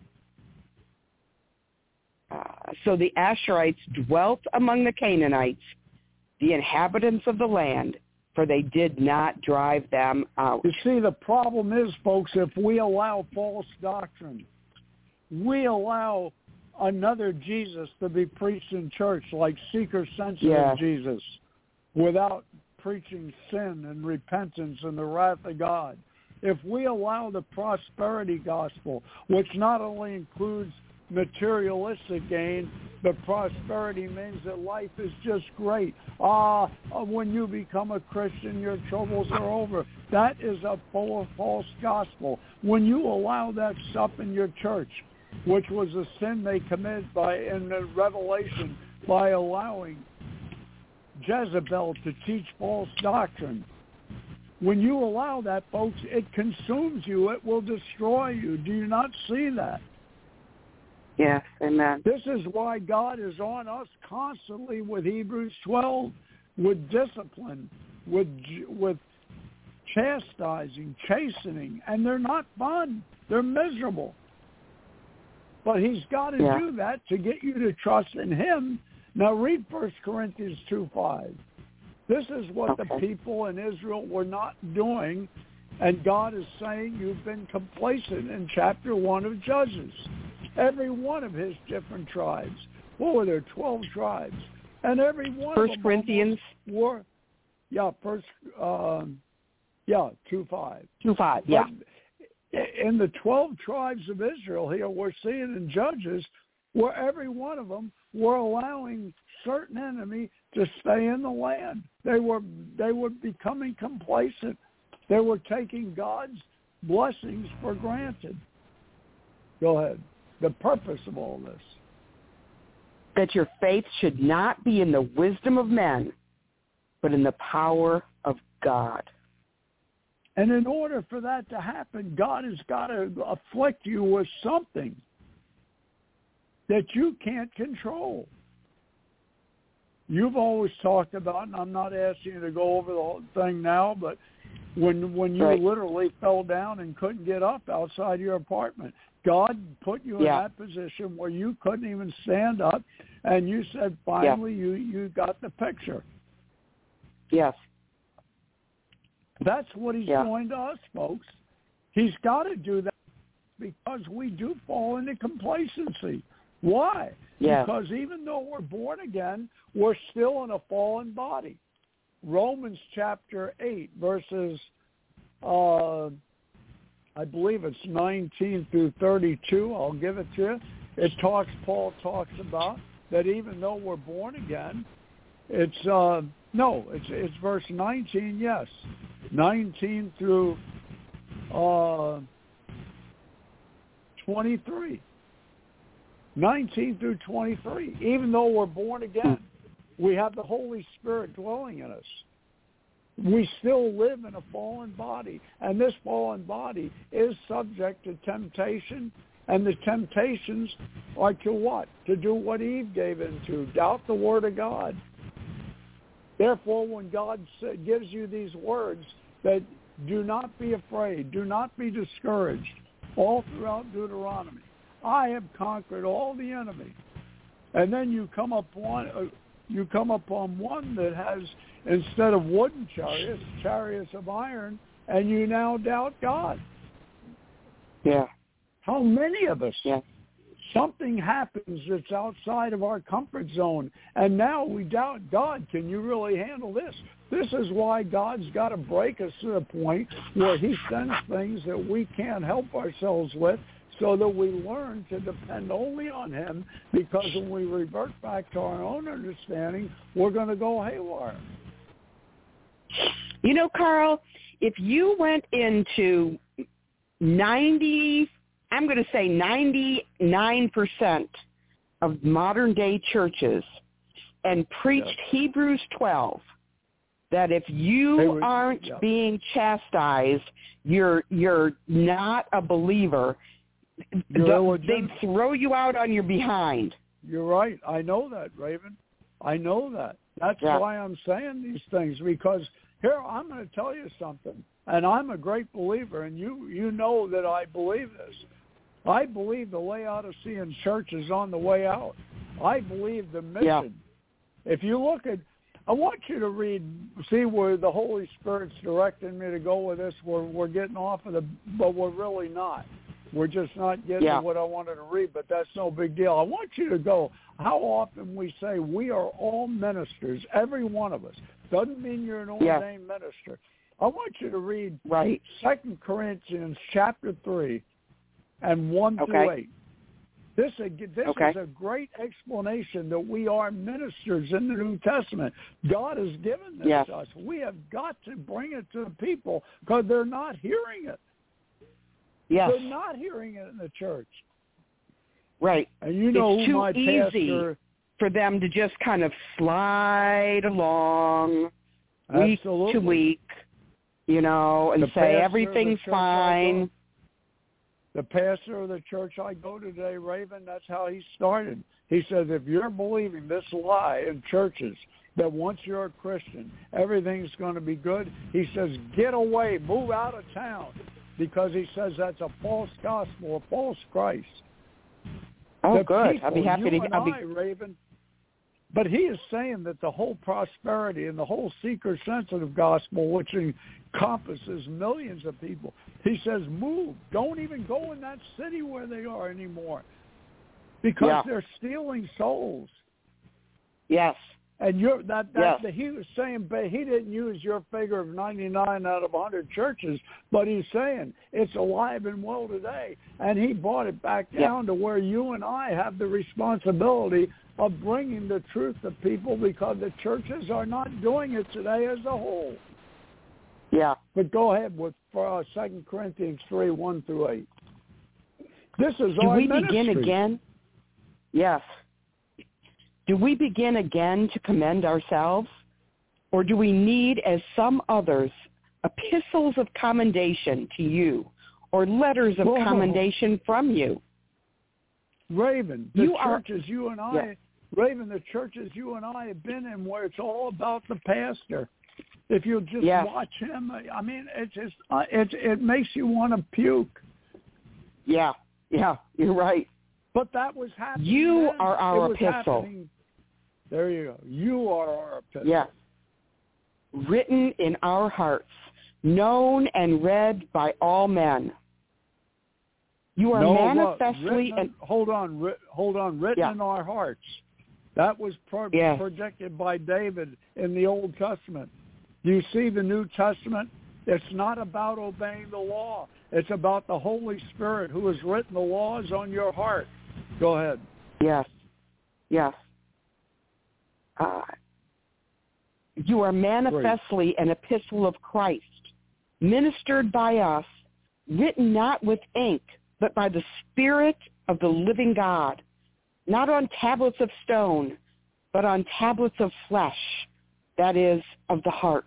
So the Asherites dwelt among the Canaanites, the inhabitants of the land, for they did not drive them out. You see, the problem is, folks, if we allow false doctrine, we allow another Jesus to be preached in church, like seeker-sensitive Jesus, without preaching sin and repentance and the wrath of God. If we allow the prosperity gospel, which not only includes materialistic gain, but prosperity means that life is just great. When you become a Christian, your troubles are over. That is a false gospel. When you allow that stuff in your church, which was a sin they committed in the Revelation by allowing Jezebel to teach false doctrine. When you allow that, folks, it consumes you. It will destroy you. Do you not see that? Yes, amen. This is why God is on us constantly with Hebrews 12, with discipline, with chastising, chastening, and they're not fun. They're miserable. But he's got to do that to get you to trust in him. Now read 1 Corinthians 2:5. This is what the people in Israel were not doing, and God is saying you've been complacent in chapter 1 of Judges. Every one of his different tribes. What were there? 12 tribes. And every one of them 1 Corinthians were, 2:5. 2:5, yeah. In the 12 tribes of Israel here, we're seeing in Judges, where every one of them were allowing certain enemy to stay in the land. They were becoming complacent. They were taking God's blessings for granted. Go ahead. The purpose of all this. That your faith should not be in the wisdom of men, but in the power of God. And in order for that to happen, God has got to afflict you with something that you can't control. You've always talked about, and I'm not asking you to go over the whole thing now, but when you literally fell down and couldn't get up outside your apartment, God put you in that position where you couldn't even stand up, and you said finally you got the picture. Yes. That's what he's doing to us, folks. He's got to do that because we do fall into complacency. Why? Because even though we're born again, we're still in a fallen body. Romans chapter 8, verses I believe it's 19 through 32. I'll give it to you. Paul talks about that even though we're born again, it's verse 19, yes. 19 through 23. 19 through 23. Even though we're born again, we have the Holy Spirit dwelling in us. We still live in a fallen body, and this fallen body is subject to temptation, and the temptations are to what? To do what Eve gave into, doubt the Word of God. Therefore, when God gives you these words, that do not be afraid, do not be discouraged, all throughout Deuteronomy, I have conquered all the enemy. And then you come upon one that has, instead of wooden chariots, chariots of iron, and you now doubt God. Yeah. How many of us? Yeah. Something happens that's outside of our comfort zone, and now we doubt God. Can you really handle this? This is why God's got to break us to the point where he sends things that we can't help ourselves with, so that we learn to depend only on him, because when we revert back to our own understanding, we're going to go haywire. You know, Carl, if you went into 99% of modern-day churches and preached Hebrews 12, that if you aren't being chastised, you're not a believer, they'd throw you out on your behind. You're right. I know that, Raven. I know that. That's why I'm saying these things, because here, I'm going to tell you something, and I'm a great believer, and you know that I believe this. I believe the Laodicean church is on the way out. I believe the mission. Yeah. If you look at, I want you to see where the Holy Spirit's directing me to go with this. We're getting off of but we're really not. We're just not getting to what I wanted to read, but that's no big deal. I want you to go, how often we say we are all ministers, every one of us. Doesn't mean you're an ordained minister. I want you to read 2 Corinthians chapter 3 and 1 through 8. This is a great explanation that we are ministers in the New Testament. God has given this to us. We have got to bring it to the people because they're not hearing it. Yes. They're not hearing it in the church. Right. And you know it's who too my easy pastor, for them to just kind of slide along week to week, you know, and say everything's fine. The pastor of the church I go to today, Raven, that's how he started. He says, if you're believing this lie in churches that once you're a Christian, everything's going to be good, he says, get away, move out of town, because he says that's a false gospel, a false Christ. Oh, the good. People, I'll be happy to Raven. But he is saying that the whole prosperity and the whole seeker-sensitive gospel, which encompasses millions of people, he says, move. Don't even go in that city where they are anymore, because they're stealing souls. Yes. And he was saying, but he didn't use your figure of 99 out of 100 churches, but he's saying it's alive and well today. And he brought it back down to where you and I have the responsibility of bringing the truth to people, because the churches are not doing it today as a whole. Yeah. But go ahead with 2 Corinthians 3, 1 through 8. This is our ministry. Do we begin again? Yes. Do we begin again to commend ourselves? Or do we need, as some others, epistles of commendation to you, or letters of commendation from you? Raven, the churches you and I have been in, where it's all about the pastor. If you just watch him, I mean, it makes you want to puke. Yeah, you're right. But that was happening. You then. are our epistle. Happening. There you go. You are our epistle. Yeah. Written in our hearts, known and read by all men. You are manifestly... Hold on. Written in our hearts. That was projected by David in the Old Testament. Do you see the New Testament? It's not about obeying the law. It's about the Holy Spirit who has written the laws on your heart. Go ahead. Yes. Yes. You are manifestly an epistle of Christ, ministered by us, written not with ink, but by the Spirit of the living God, not on tablets of stone, but on tablets of flesh, that is, of the heart.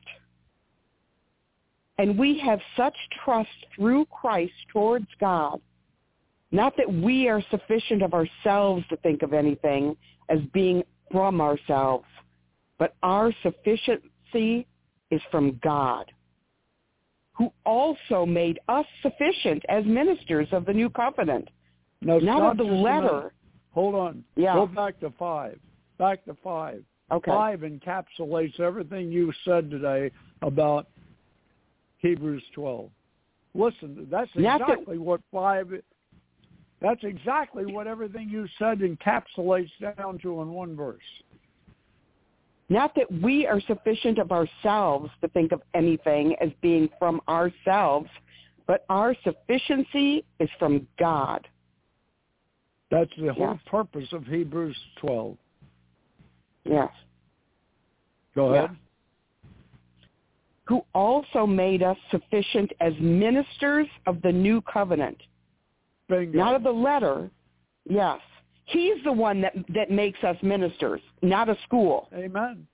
And we have such trust through Christ towards God, not that we are sufficient of ourselves to think of anything as being from ourselves, but our sufficiency is from God, who also made us sufficient as ministers of the new covenant. No, not of the letter. Hold on. Yeah. Go back to 5. Back to 5. Okay. 5 encapsulates everything you said today about Hebrews 12. Listen, that's exactly what 5. That's exactly what everything you said encapsulates down to in one verse. Not that we are sufficient of ourselves to think of anything as being from ourselves, but our sufficiency is from God. That's the whole purpose of Hebrews 12. Yes. Go ahead. Yeah. Who also made us sufficient as ministers of the new covenant. Bingo. Not of the letter. Yes. He's the one that makes us ministers, not a school. Amen.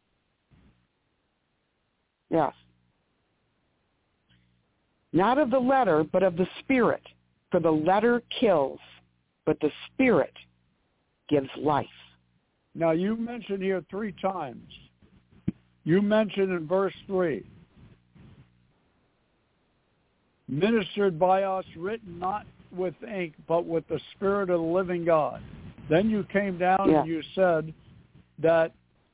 Yes. Not of the letter, but of the Spirit. For the letter kills, but the Spirit gives life. Now, you mentioned here 3 times. You mentioned in verse 3, ministered by us, written not with ink, but with the Spirit of the living God. Then you came down and you said that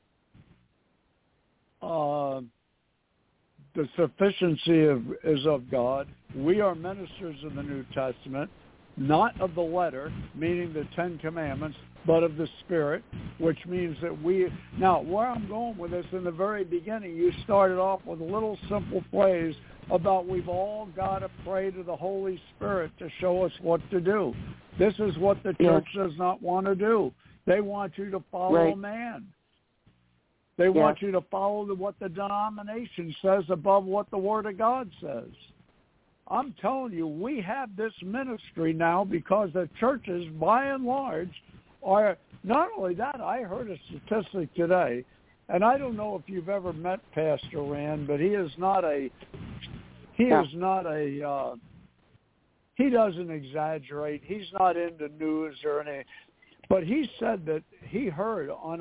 the sufficiency is of God. We are ministers of the New Testament, not of the letter, meaning the 10 Commandments, but of the Spirit, which means that we... Now, where I'm going with this, in the very beginning, you started off with a little simple phrase about we've all got to pray to the Holy Spirit to show us what to do. This is what the church does not want to do. They want you to follow a man. They want you to follow what the denomination says above what the Word of God says. I'm telling you, we have this ministry now because the churches, by and large, are... Not only that, I heard a statistic today, and I don't know if you've ever met Pastor Rand, but he doesn't exaggerate. He's not into news or anything. But he said that he heard on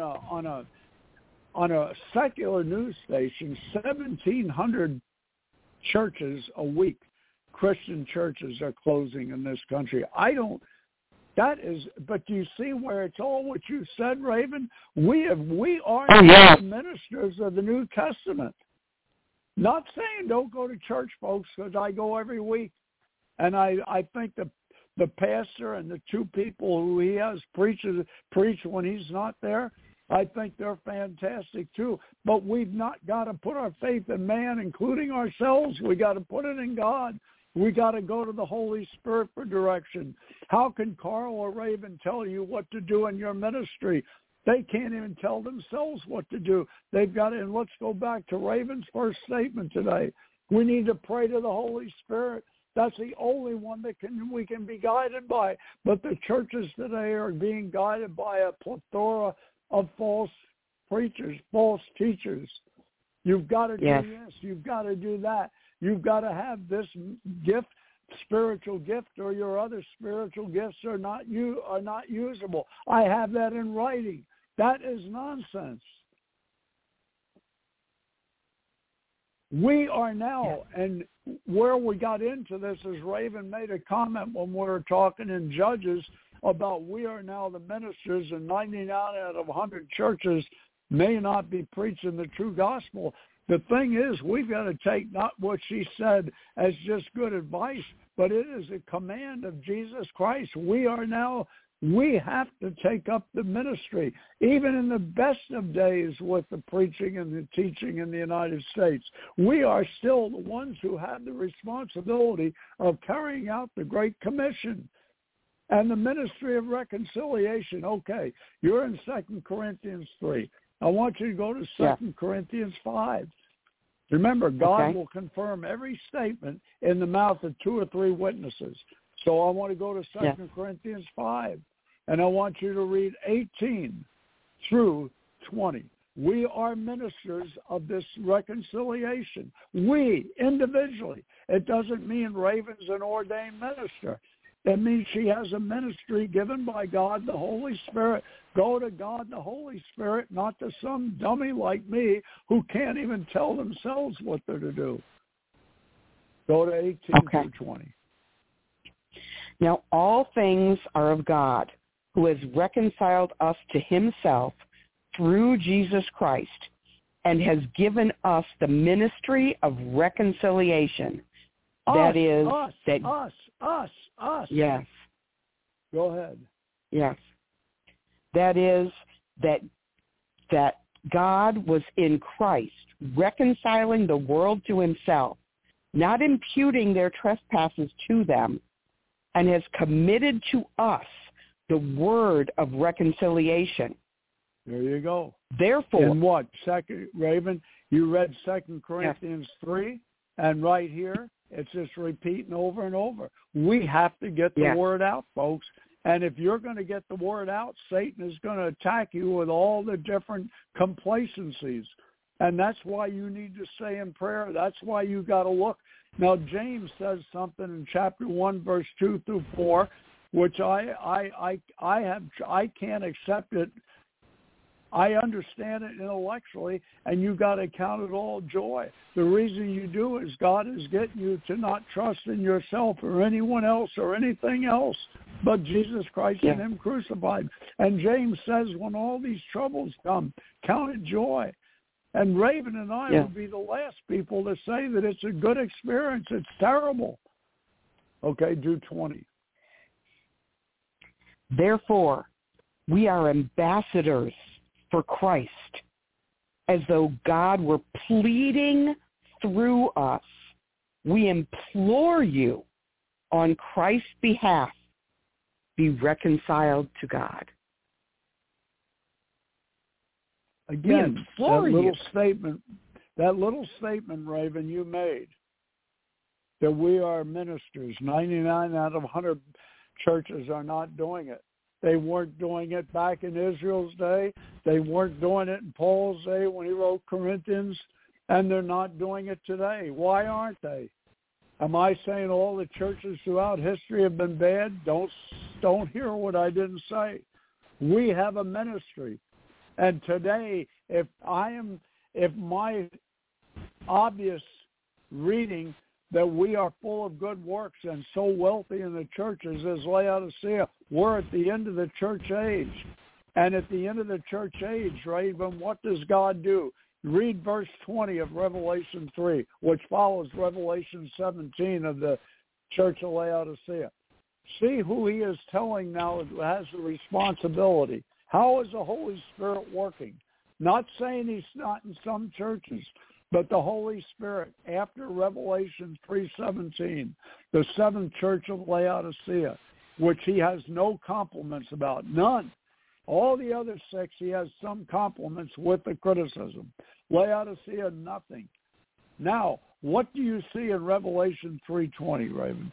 a secular news station 1,700 churches a week, Christian churches, are closing in this country. But do you see where it's all what you said, Raven? We are the ministers of the New Testament. Not saying don't go to church, folks, because I go every week. And I think the pastor and the 2 people who he has preach when he's not there, I think they're fantastic too. But we've not got to put our faith in man, including ourselves. We got to put it in God. We got to go to the Holy Spirit for direction. How can Carl or Raven tell you what to do in your ministry? They can't even tell themselves what to do. They've got to, and let's go back to Raven's first statement today. We need to pray to the Holy Spirit. That's the only one that we can be guided by. But the churches today are being guided by a plethora of false preachers, false teachers. You've got to do this. You've got to do that. You've got to have this gift, spiritual gift, or your other spiritual gifts are not usable. I have that in writing. That is nonsense. We are now, and where we got into this is Raven made a comment when we were talking in Judges about we are now the ministers, and 99 out of 100 churches may not be preaching the true gospel. The thing is, we've got to take not what she said as just good advice, but it is a command of Jesus Christ. We are now We have to take up the ministry. Even in the best of days with the preaching and the teaching in the United States, we are still the ones who have the responsibility of carrying out the Great Commission and the ministry of reconciliation. Okay, you're in 2 Corinthians 3. I want you to go to 2 Corinthians 5. Remember, God will confirm every statement in the mouth of 2 or 3 witnesses. So I want to go to 2 Corinthians 5, and I want you to read 18 through 20. We are ministers of this reconciliation. We, individually. It doesn't mean Raven's an ordained minister. It means she has a ministry given by God, the Holy Spirit. Go to God, the Holy Spirit, not to some dummy like me who can't even tell themselves what they're to do. Go to 18 through 20. Now all things are of God, who has reconciled us to himself through Jesus Christ and has given us the ministry of reconciliation. That is, us. Yes. Go ahead. Yes. That is that God was in Christ, reconciling the world to himself, not imputing their trespasses to them, and has committed to us the word of reconciliation. There you go. Therefore, in what? Raven, you read 2 Corinthians 3, and right here, it's just repeating over and over. We have to get the word out, folks. And if you're going to get the word out, Satan is going to attack you with all the different complacencies. And that's why you need to stay in prayer. That's why you got to look. Now, James says something in chapter 1, verse 2 through 4, which I can't accept it. I understand it intellectually, and you got to count it all joy. The reason you do is God is getting you to not trust in yourself or anyone else or anything else but Jesus Christ and him crucified. And James says when all these troubles come, count it joy. And Raven and I would be the last people to say that it's a good experience. It's terrible. Okay, do 20. Therefore, we are ambassadors for Christ, as though God were pleading through us. We implore you on Christ's behalf, be reconciled to God. Again, that little statement, Raven, you made, that we are ministers. 99 out of 100 churches are not doing it. They weren't doing it back in Israel's day. They weren't doing it in Paul's day when he wrote Corinthians, and they're not doing it today. Why aren't they? Am I saying all the churches throughout history have been bad? Don't hear what I didn't say. We have a ministry. And today, if my obvious reading that we are full of good works and so wealthy in the churches as Laodicea, we're at the end of the church age. And at the end of the church age, Raven, what does God do? Read verse 20 of Revelation 3, which follows Revelation 17 of the church of Laodicea. See who he is telling now has the responsibility. How is the Holy Spirit working? Not saying he's not in some churches, but the Holy Spirit, after Revelation 3:17, the seventh church of Laodicea, which he has no compliments about, none. All the other six, he has some compliments with the criticism. Laodicea, nothing. Now, what do you see in Revelation 3:20, Raven?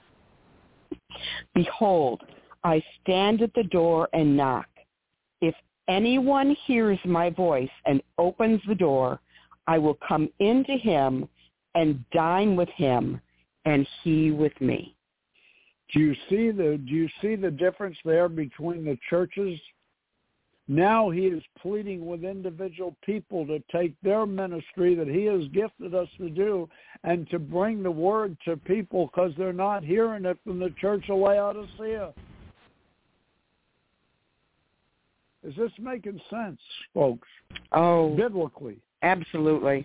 Behold, I stand at the door and knock. If anyone hears my voice and opens the door, I will come into him and dine with him, and he with me. Do you see the difference there between the churches? Now he is pleading with individual people to take their ministry that he has gifted us to do and to bring the word to people because they're not hearing it from the church of Laodicea. Is this making sense, folks? Oh, biblically. Absolutely.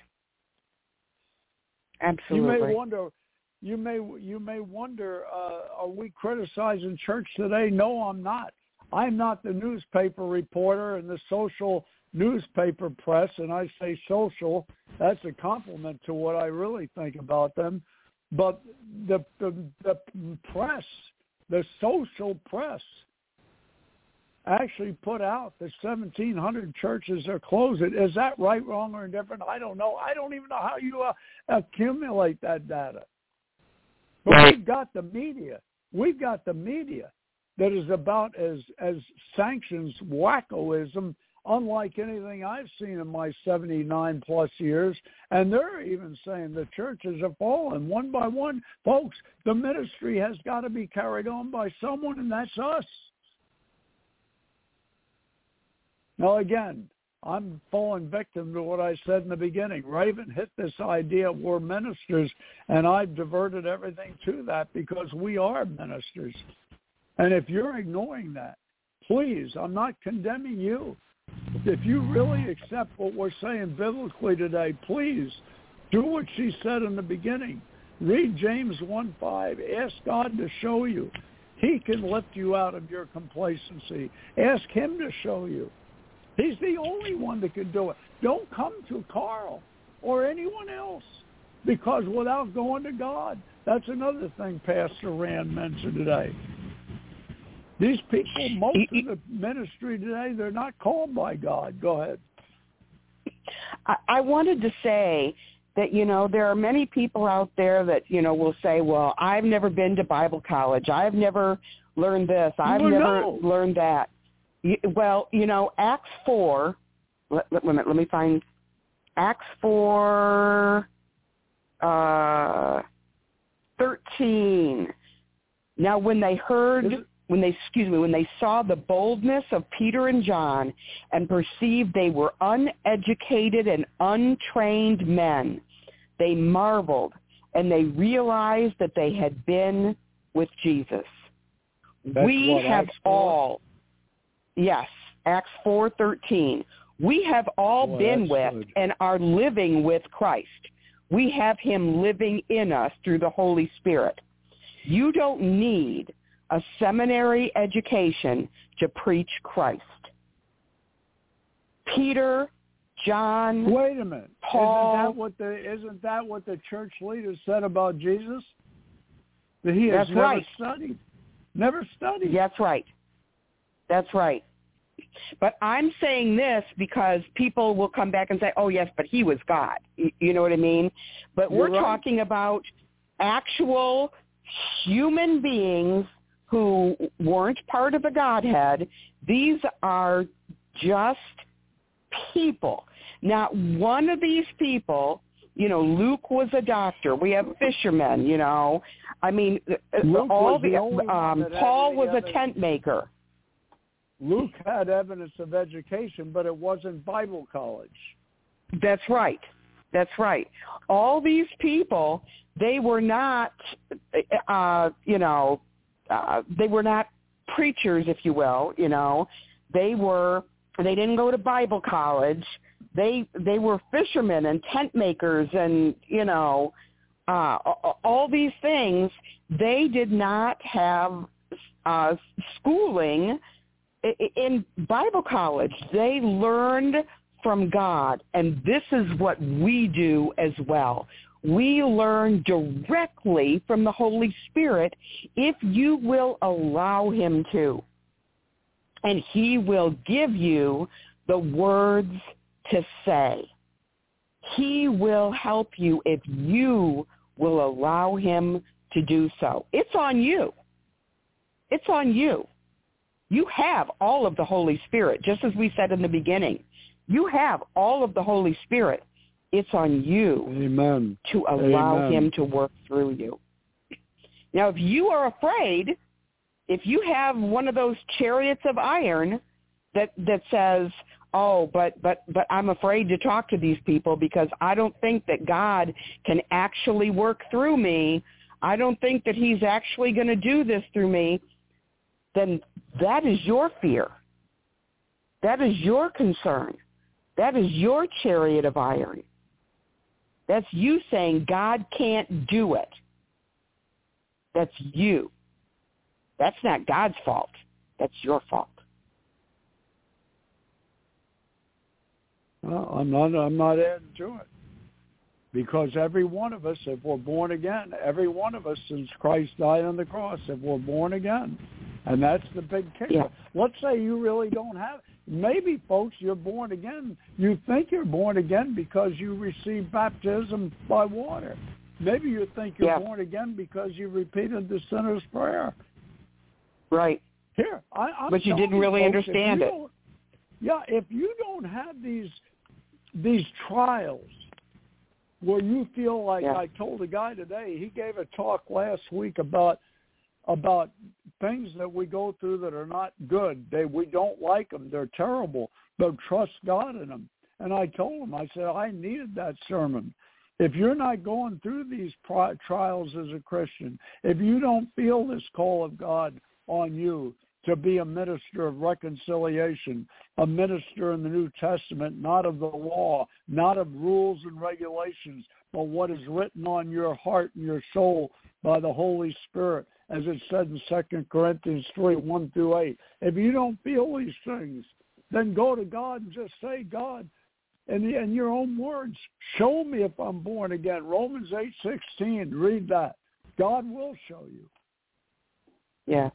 Absolutely. You may wonder, are we criticizing church today? No, I'm not. I'm not the newspaper reporter and the social newspaper press, and I say social, that's a compliment to what I really think about them. But the press, the social press, actually put out that 1,700 churches are closing. Is that right, wrong, or indifferent? I don't know. I don't even know how you accumulate that data. But we've got the media. We've got the media that is about as sanctions wackoism, unlike anything I've seen in my 79-plus years. And they're even saying the churches have fallen one by one. Folks, the ministry has got to be carried on by someone, and that's us. Now, again, I'm falling victim to what I said in the beginning. Raven hit this idea of we're ministers, and I've diverted everything to that because we are ministers. And if you're ignoring that, please, I'm not condemning you. If you really accept what we're saying biblically today, please do what she said in the beginning. Read James 1:5. Ask God to show you. He can lift you out of your complacency. Ask him to show you. He's the only one that can do it. Don't come to Carl or anyone else, because without going to God, that's another thing Pastor Rand mentioned today. These people, most of the ministry today, they're not called by God. Go ahead. I wanted to say that, there are many people out there that, will say, well, I've never been to Bible college. I've never learned this. I've never learned that. Well, Acts 4, let me find Acts 4, 13. Now, when they saw the boldness of Peter and John and perceived they were uneducated and untrained men, they marveled, and they realized that they had been with Jesus. Yes, Acts 4:13. We have all been with and are living with Christ. We have him living in us through the Holy Spirit. You don't need a seminary education to preach Christ. Peter, John, wait a minute. Paul. Isn't that what the church leaders said about Jesus? That he has never studied. Never studied. That's right. That's right. But I'm saying this because people will come back and say, oh, yes, but he was God. You know what I mean? But we're talking about actual human beings who weren't part of the Godhead. These are just people. Not one of these people, Luke was a doctor. We have fishermen, I mean, Paul was a tent maker. Luke had evidence of education, but it wasn't Bible college. That's right. That's right. All these people, they were not, they were not preachers, if you will. They didn't go to Bible college. They were fishermen and tent makers, and all these things. They did not have schooling in Bible college. They learned from God, and this is what we do as well. We learn directly from the Holy Spirit if you will allow him to. And he will give you the words to say. He will help you if you will allow him to do so. It's on you. It's on you. You have all of the Holy Spirit, just as we said in the beginning. You have all of the Holy Spirit. It's on you to allow him to work through you. Now, if you are afraid, if you have one of those chariots of iron that says, oh, but I'm afraid to talk to these people because I don't think that God can actually work through me. I don't think that he's actually going to do this through me. Then that is your fear. That is your concern. That is your chariot of iron. That's you saying God can't do it. That's you. That's not God's fault. That's your fault. Well, I'm not adding to it. Because every one of us, if we're born again, every one of us since Christ died on the cross, if we're born again, and that's the big kicker. Yeah. Let's say you really don't have, maybe, folks, you're born again. You think you're born again because you received baptism by water. Maybe you think you're born again because you repeated the sinner's prayer. Right. Here, I'm but you didn't really folks, understand it. Yeah, if you don't have these trials, where you feel like, I told a guy today, he gave a talk last week about things that we go through that are not good. We don't like them. They're terrible, but trust God in them. And I told him, I said, I needed that sermon. If you're not going through these trials as a Christian, if you don't feel this call of God on you to be a minister of reconciliation, a minister in the New Testament, not of the law, not of rules and regulations, but what is written on your heart and your soul by the Holy Spirit, as it said in 2 Corinthians 3, 1-8. If you don't feel these things, then go to God and just say, God, in your own words, show me if I'm born again. Romans 8:16, read that. God will show you. Yeah.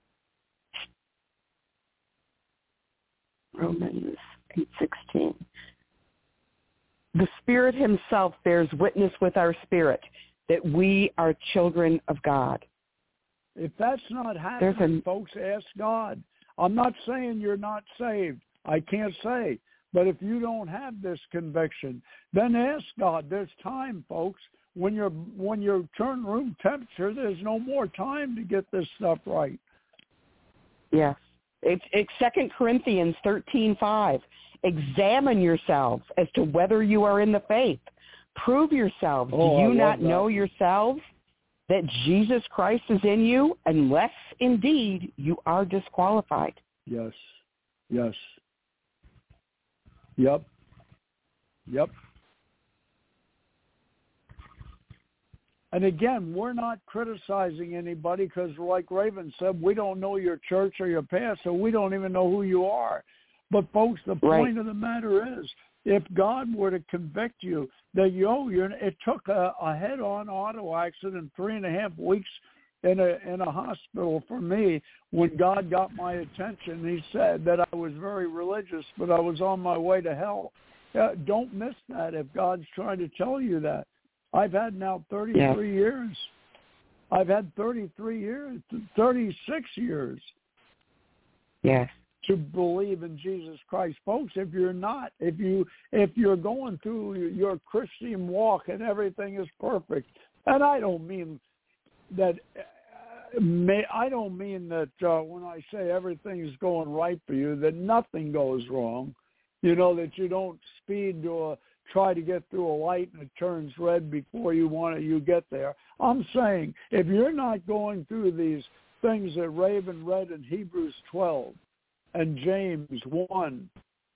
Romans 8:16. The Spirit himself bears witness with our spirit that we are children of God. If that's not happening, folks, ask God. I'm not saying you're not saved. I can't say. But if you don't have this conviction, then ask God. There's time, folks. When you're turn room temperature, there's no more time to get this stuff right. Yes. It's 2 Corinthians 13:5. Examine yourselves as to whether you are in the faith. Prove yourselves. Do you not know yourselves that Jesus Christ is in you, unless indeed you are disqualified? Yes. Yes. Yep. Yep. And again, we're not criticizing anybody because, like Raven said, we don't know your church or your past, so we don't even know who you are. But, folks, the point of the matter is, if God were to convict you that it took a head-on auto accident 3.5 weeks in a hospital for me when God got my attention. He said that I was very religious, but I was on my way to hell. Don't miss that if God's trying to tell you that. I've had now 33 years. I've had 33 years, 36 years. Yes. To believe in Jesus Christ. Folks, if you're going through your Christian walk and everything is perfect, and I don't mean that when I say everything is going right for you, that nothing goes wrong. That you don't speed to try to get through a light and it turns red before you get there. I'm saying if you're not going through these things that Raven read in Hebrews 12 and James 1,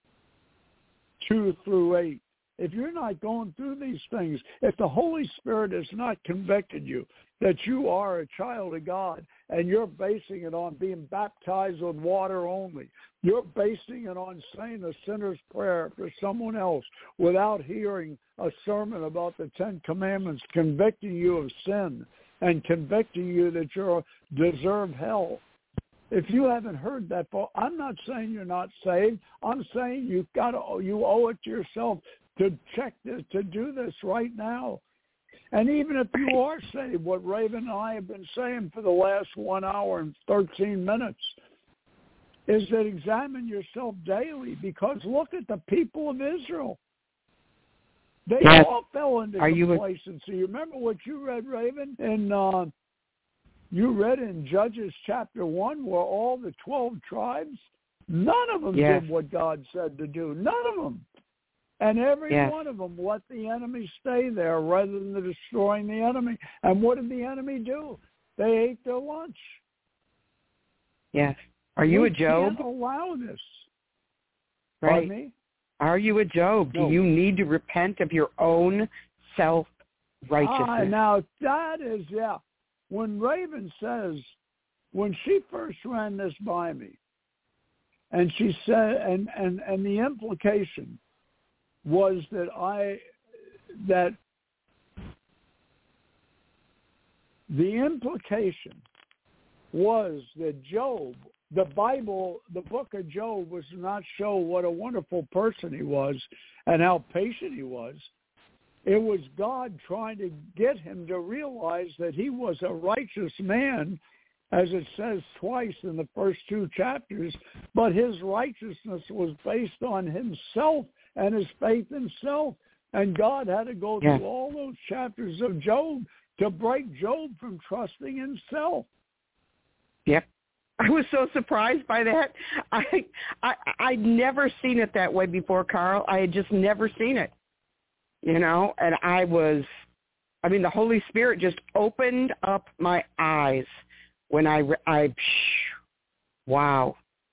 2-8, if you're not going through these things, if the Holy Spirit has not convicted you that you are a child of God and you're basing it on being baptized with water only, you're basing it on saying a sinner's prayer for someone else without hearing a sermon about the 10 Commandments convicting you of sin and convicting you that you deserve hell. If you haven't heard that, I'm not saying you're not saved. I'm saying you owe it to yourself to check this, to do this right now. And even if you are saved, what Raven and I have been saying for the last 1 hour and 13 minutes is that examine yourself daily, because look at the people of Israel. They all fell into complacency. You remember what you read, Raven? And you read in Judges chapter 1 where all the 12 tribes, none of them did what God said to do. None of them. And every one of them let the enemy stay there rather than destroying the enemy. And what did the enemy do? They ate their lunch. Yes. Are you a Job? We can't allow this. Right. Pardon me? Are you a Job? No. Do you need to repent of your own self-righteousness? Now, that is, when Raven says, when she first ran this by me, and she said, and the implication was that the implication was that Job, the Bible, the book of Job was to not show what a wonderful person he was and how patient he was. It was God trying to get him to realize that he was a righteous man, as it says twice in the first 2 chapters, but his righteousness was based on himself and his faith in self. And God had to go through all those chapters of Job to break Job from trusting himself. Yep. I was so surprised by that. I'd never seen it that way before, Carl. I had just never seen it, and the Holy Spirit just opened up my eyes when wow.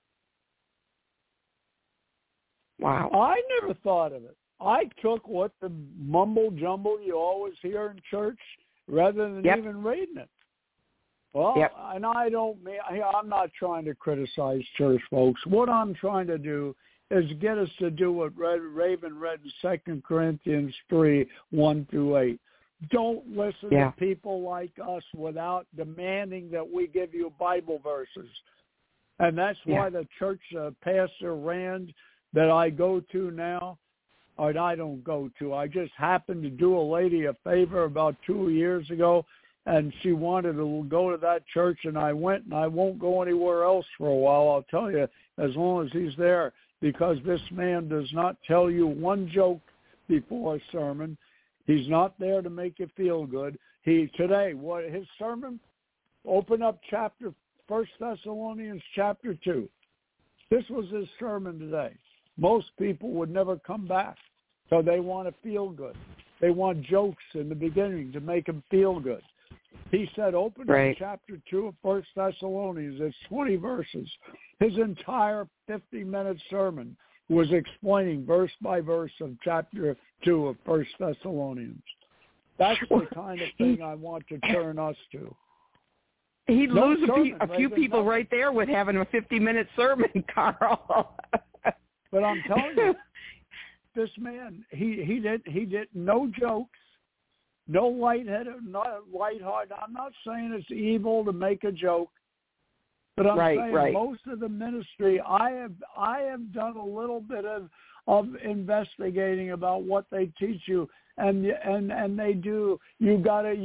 I never thought of it. I took what the mumble jumble you always hear in church rather than even reading it. Well, and I'm not trying to criticize church folks. What I'm trying to do is get us to do what Raven read in 2 Corinthians 3, 1-8. Don't listen to people like us without demanding that we give you Bible verses. And that's why the church Pastor Rand that I go to now, or I don't go to, I just happened to do a lady a favor about 2 years ago, and she wanted to go to that church, and I went, and I won't go anywhere else for a while, I'll tell you, as long as he's there, because this man does not tell you one joke before a sermon. He's not there to make you feel good. His sermon, open up 1 Thessalonians chapter 2. This was his sermon today. Most people would never come back, so they want to feel good. They want jokes in the beginning to make them feel good. He said, open up chapter 2 of 1 Thessalonians. It's 20 verses. His entire 50-minute sermon was explaining verse by verse of chapter 2 of 1 Thessalonians. That's the kind of thing I want to turn us to. He'd lose a few people right there with having a 50-minute sermon, Carl. But I'm telling you, this man, he did no jokes, no lightheaded, not lighthearted. I'm not saying it's evil to make a joke, but I'm saying most of the ministry, I have done a little bit of investigating about what they teach you, and they do. You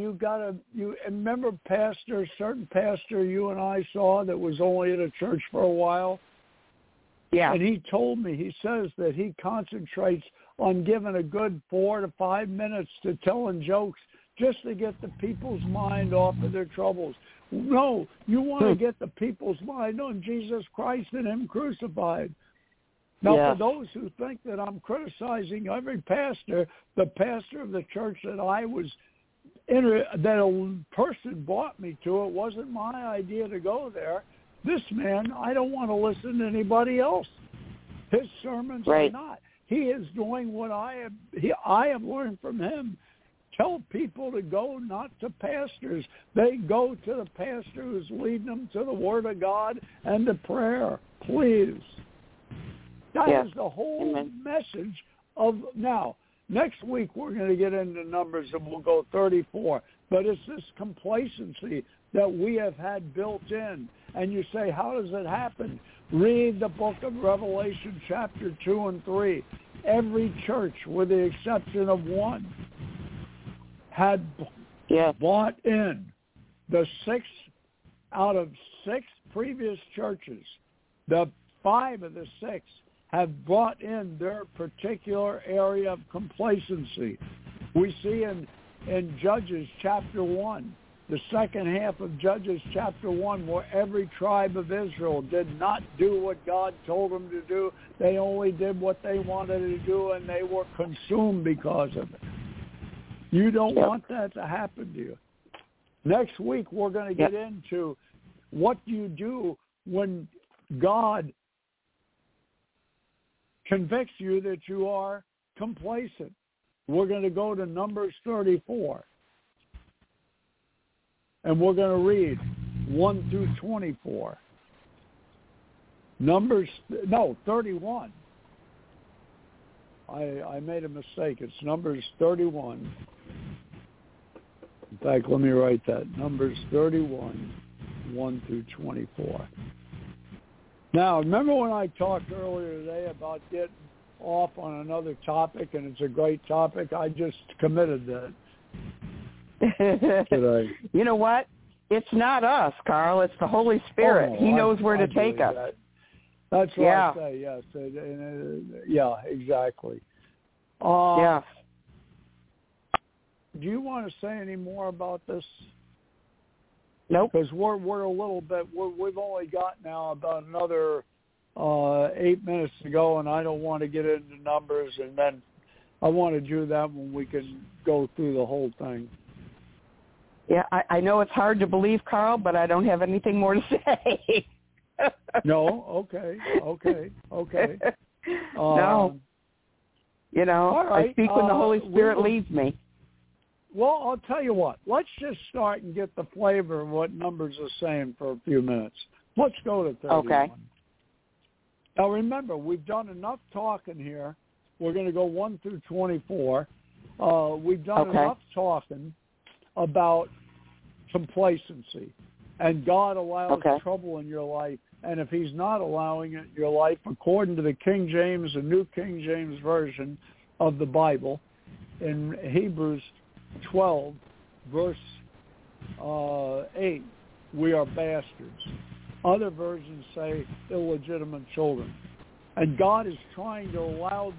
remember certain pastor you and I saw that was only at a church for a while. Yeah. And he told me, he says that he concentrates on giving a good 4 to 5 minutes to telling jokes just to get the people's mind off of their troubles. No, you want to get the people's mind on Jesus Christ and him crucified. Now, for those who think that I'm criticizing every pastor, the pastor of the church that I was in, that a person brought me to, it wasn't my idea to go there. This man, I don't want to listen to anybody else. His sermons are not. He is doing what I have learned from him. Tell people to go not to pastors. They go to the pastor who's leading them to the Word of God and to prayer. Please. That is the whole message of now. Next week we're going to get into numbers and we'll go 34. But it's this complacency that we have had built in. And you say, how does it happen? Read the book of Revelation chapter 2 and 3. Every church, with the exception of one, had bought in. The 6 out of 6 previous churches, the 5 of the 6 have brought in their particular area of complacency. We see in Judges chapter 1, the second half of Judges chapter 1, where every tribe of Israel did not do what God told them to do. They only did what they wanted to do, and they were consumed because of it. You don't want that to happen to you. Next week, we're going to get into what you do when God convicts you that you are complacent. We're going to go to Numbers 34. And we're going to read 1 through 24. 31. I made a mistake. It's Numbers 31. In fact, let me write that. Numbers 31, 1 through 24. Now, remember when I talked earlier today about getting off on another topic, and it's a great topic? I just committed that today. You know what? It's not us, Carl. It's the Holy Spirit. He knows where to take us. That's what I say, yes. Yeah, exactly. Yeah. Do you want to say any more about this? Nope. Because we're a little bit, we've only got now about another 8 minutes to go, and I don't want to get into numbers, and then I want to do that when we can go through the whole thing. Yeah, I know it's hard to believe, Carl, but I don't have anything more to say. No? Okay. No. You know, right. I speak when the Holy Spirit leads me. Well, I'll tell you what. Let's just start and get the flavor of what Numbers are saying for a few minutes. Let's go to 31. Okay. Now, remember, we've done enough talking here. We're going to go 1 through 24. We've done enough talking about complacency. And God allows trouble in your life. And if he's not allowing it in your life, according to the King James, the New King James Version of the Bible, in Hebrews 12, verse 8, we are bastards. Other versions say illegitimate children. And God is trying to allow,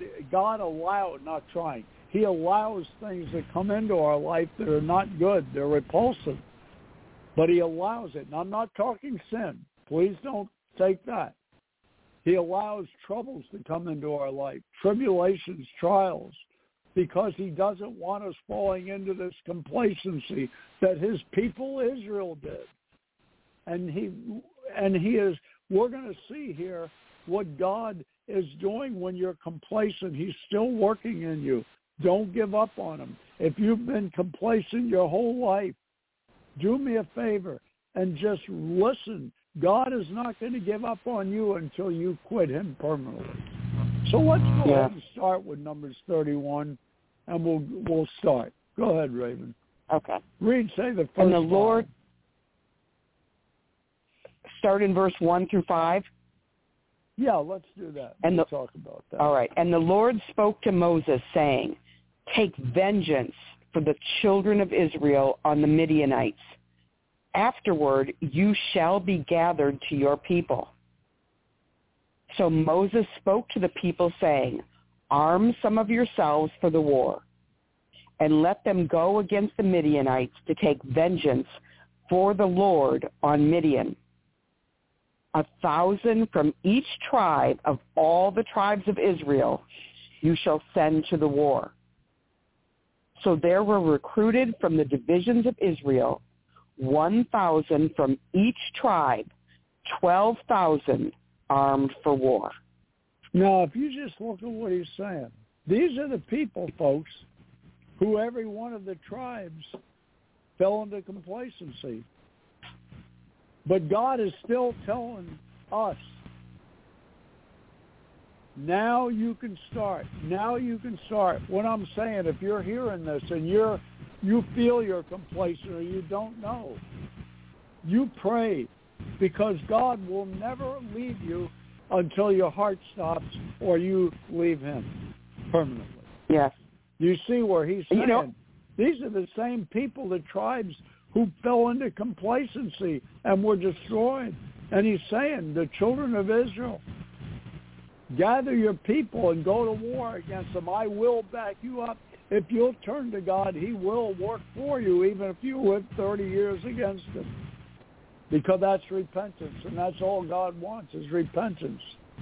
he allows things that come into our life that are not good. They're repulsive. But he allows it. And I'm not talking sin. Please don't take that. He allows troubles to come into our life, tribulations, trials, because he doesn't want us falling into this complacency that his people Israel did. And we're going to see here what God is doing when you're complacent. He's still working in you. Don't give up on him. If you've been complacent your whole life, do me a favor and just listen. God is not going to give up on you until you quit him permanently. So let's go ahead and start with Numbers 31, and we'll start. Go ahead, Raven. Okay. Read, say the first And the Lord, start in verse 1 through 5. Yeah, let's do that. And we'll talk about that. All right. And the Lord spoke to Moses, saying, take vengeance for the children of Israel on the Midianites. Afterward, you shall be gathered to your people. So Moses spoke to the people, saying, arm some of yourselves for the war, and let them go against the Midianites to take vengeance for the Lord on Midian. 1,000 from each tribe of all the tribes of Israel you shall send to the war. So there were recruited from the divisions of Israel 1,000 from each tribe, 12,000 armed for war. Now, if you just look at what he's saying, these are the people, folks, who every one of the tribes fell into complacency. But God is still telling us, now you can start. Now you can start. What I'm saying, if you're hearing this and you feel you're complacent or you don't know, you pray, because God will never leave you until your heart stops or you leave him permanently. Yes. You see where he's saying, these are the same people, the tribes who fell into complacency and were destroyed. And he's saying, the children of Israel, gather your people and go to war against them. I will back you up. If you'll turn to God, he will work for you, even if you live 30 years against him. Because that's repentance, and that's all God wants is repentance.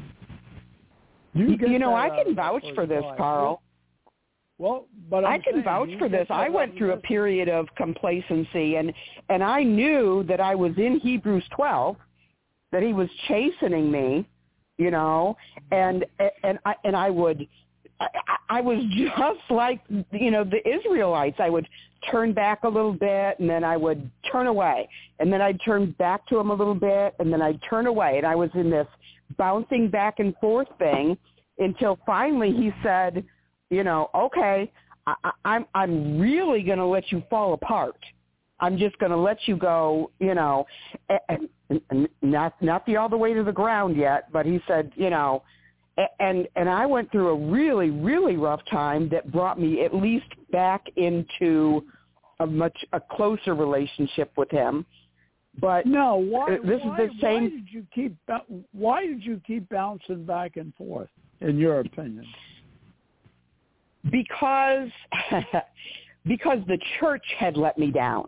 I can vouch for this, Carl. Well, but I can vouch for this. I went through a period of complacency, and I knew that I was in Hebrews 12, that he was chastening me, and I was just like, the Israelites. I would turn back a little bit, and then I would turn away, and then I'd turn back to him a little bit, and then I'd turn away, and I was in this bouncing back and forth thing until finally he said, okay, I'm really going to let you fall apart. I'm just going to let you go, and not the all the way to the ground yet, but he said, and I went through a really, really rough time that brought me at least back into a closer relationship with him. But no, why did you keep bouncing back and forth, in your opinion? Because the church had let me down.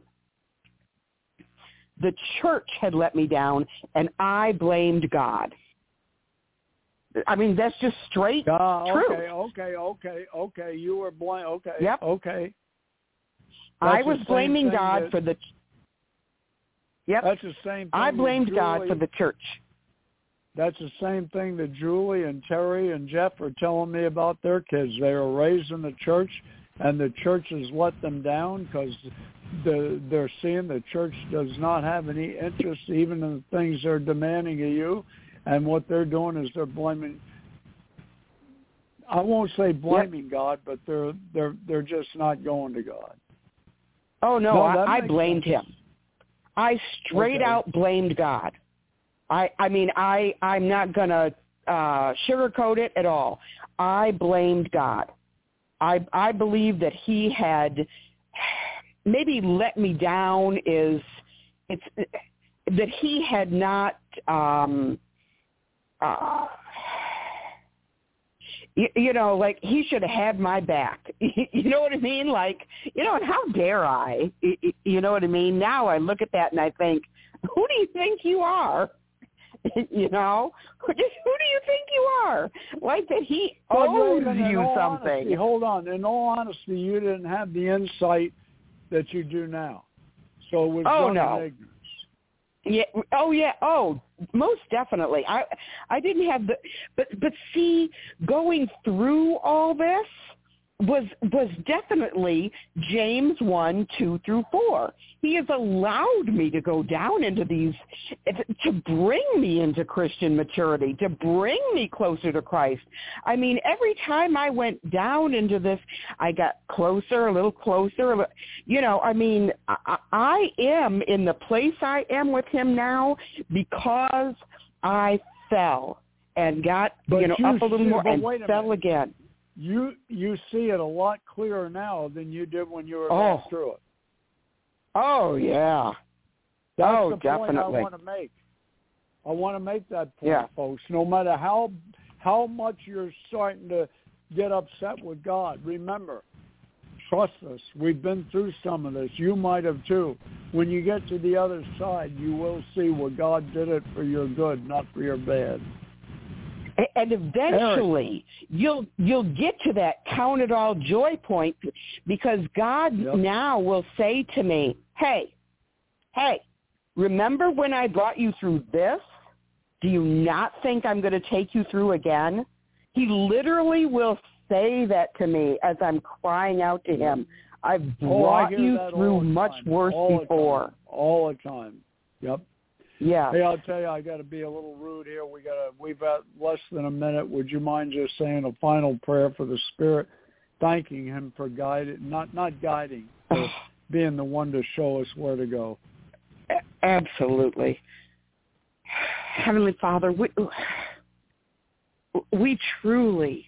The church had let me down, and I blamed God. I mean, that's just straight truth. Okay. You were blamed. Okay. Yep. Okay. I was blaming God for the. Yep. That's the same thing. I blamed God for the church. That's the same thing that Julie and Terry and Jeff are telling me about their kids. They were raised in the church, and the church has let them down because they're seeing the church does not have any interest even in the things they're demanding of you. And what they're doing is they're blaming. I won't say blaming God, but they're just not going to God. Oh no, I blamed him. I straight out blamed God. I'm not gonna sugarcoat it at all. I blamed God. I believe that he had maybe let me down. That he had not. Like he should have had my back. You know what I mean? Like, and how dare I? You know what I mean? Now I look at that and I think, who do you think you are? Who do you think you are? Like that he owes you something. Honesty, hold on. In all honesty, you didn't have the insight that you do now. So it was done in ignorance. Yeah. Oh, yeah. Oh, most definitely. I didn't have but see, going through all this was definitely James 1:2-4. He has allowed me to go down into these, to bring me into Christian maturity, to bring me closer to Christ. I mean, every time I went down into this, I got closer, a little closer. I am in the place I am with him now because I fell and got, up a little more and fell again. You see it a lot clearer now than you did when you were going through it. Oh, yeah. That's the definitely. point I want to make. I want to make that point, folks. No matter how much you're starting to get upset with God, remember, trust us. We've been through some of this. You might have too. When you get to the other side, you will see where God did it for your good, not for your bad. And eventually, you'll get to that count it all joy point, because God now will say to me, hey, remember when I brought you through this? Do you not think I'm going to take you through again? He literally will say that to me as I'm crying out to him. I've brought you through much worse before. All the time. Yep. Yeah. Hey, I'll tell you, I got to be a little rude here. We've got less than a minute. Would you mind just saying a final prayer for the Spirit, thanking him for guiding, not guiding, but being the one to show us where to go? Absolutely. Heavenly Father, we truly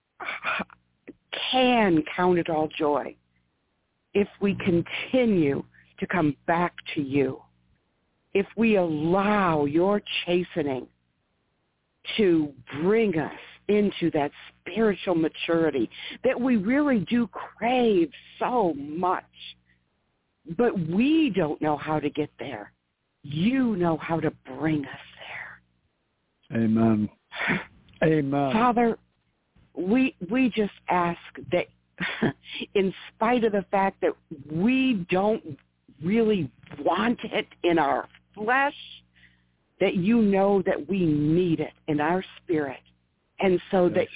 can count it all joy if we continue to come back to you. If we allow your chastening to bring us into that spiritual maturity that we really do crave so much, but we don't know how to get there. You know how to bring us there. Amen. Amen. Father, we just ask that in spite of the fact that we don't really want it in our flesh, that you know that we need it in our spirit, and so that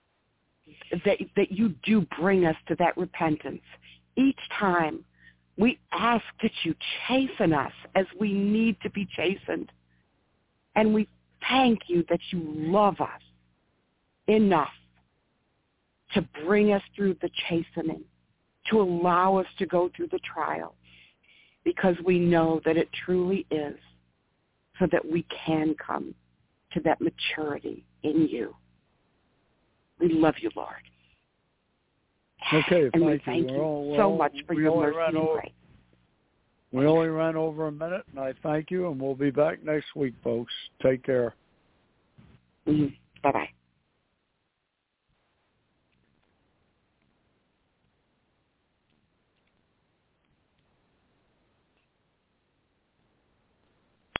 you do bring us to that repentance each time. We ask that you chasten us as we need to be chastened, and we thank you that you love us enough to bring us through the chastening, to allow us to go through the trial, because we know that it truly is so that we can come to that maturity in you. We love you, Lord. Okay, and we thank you so much for your mercy and grace. We only ran over a minute, and I thank you, and we'll be back next week, folks. Take care. Mm-hmm. Bye-bye.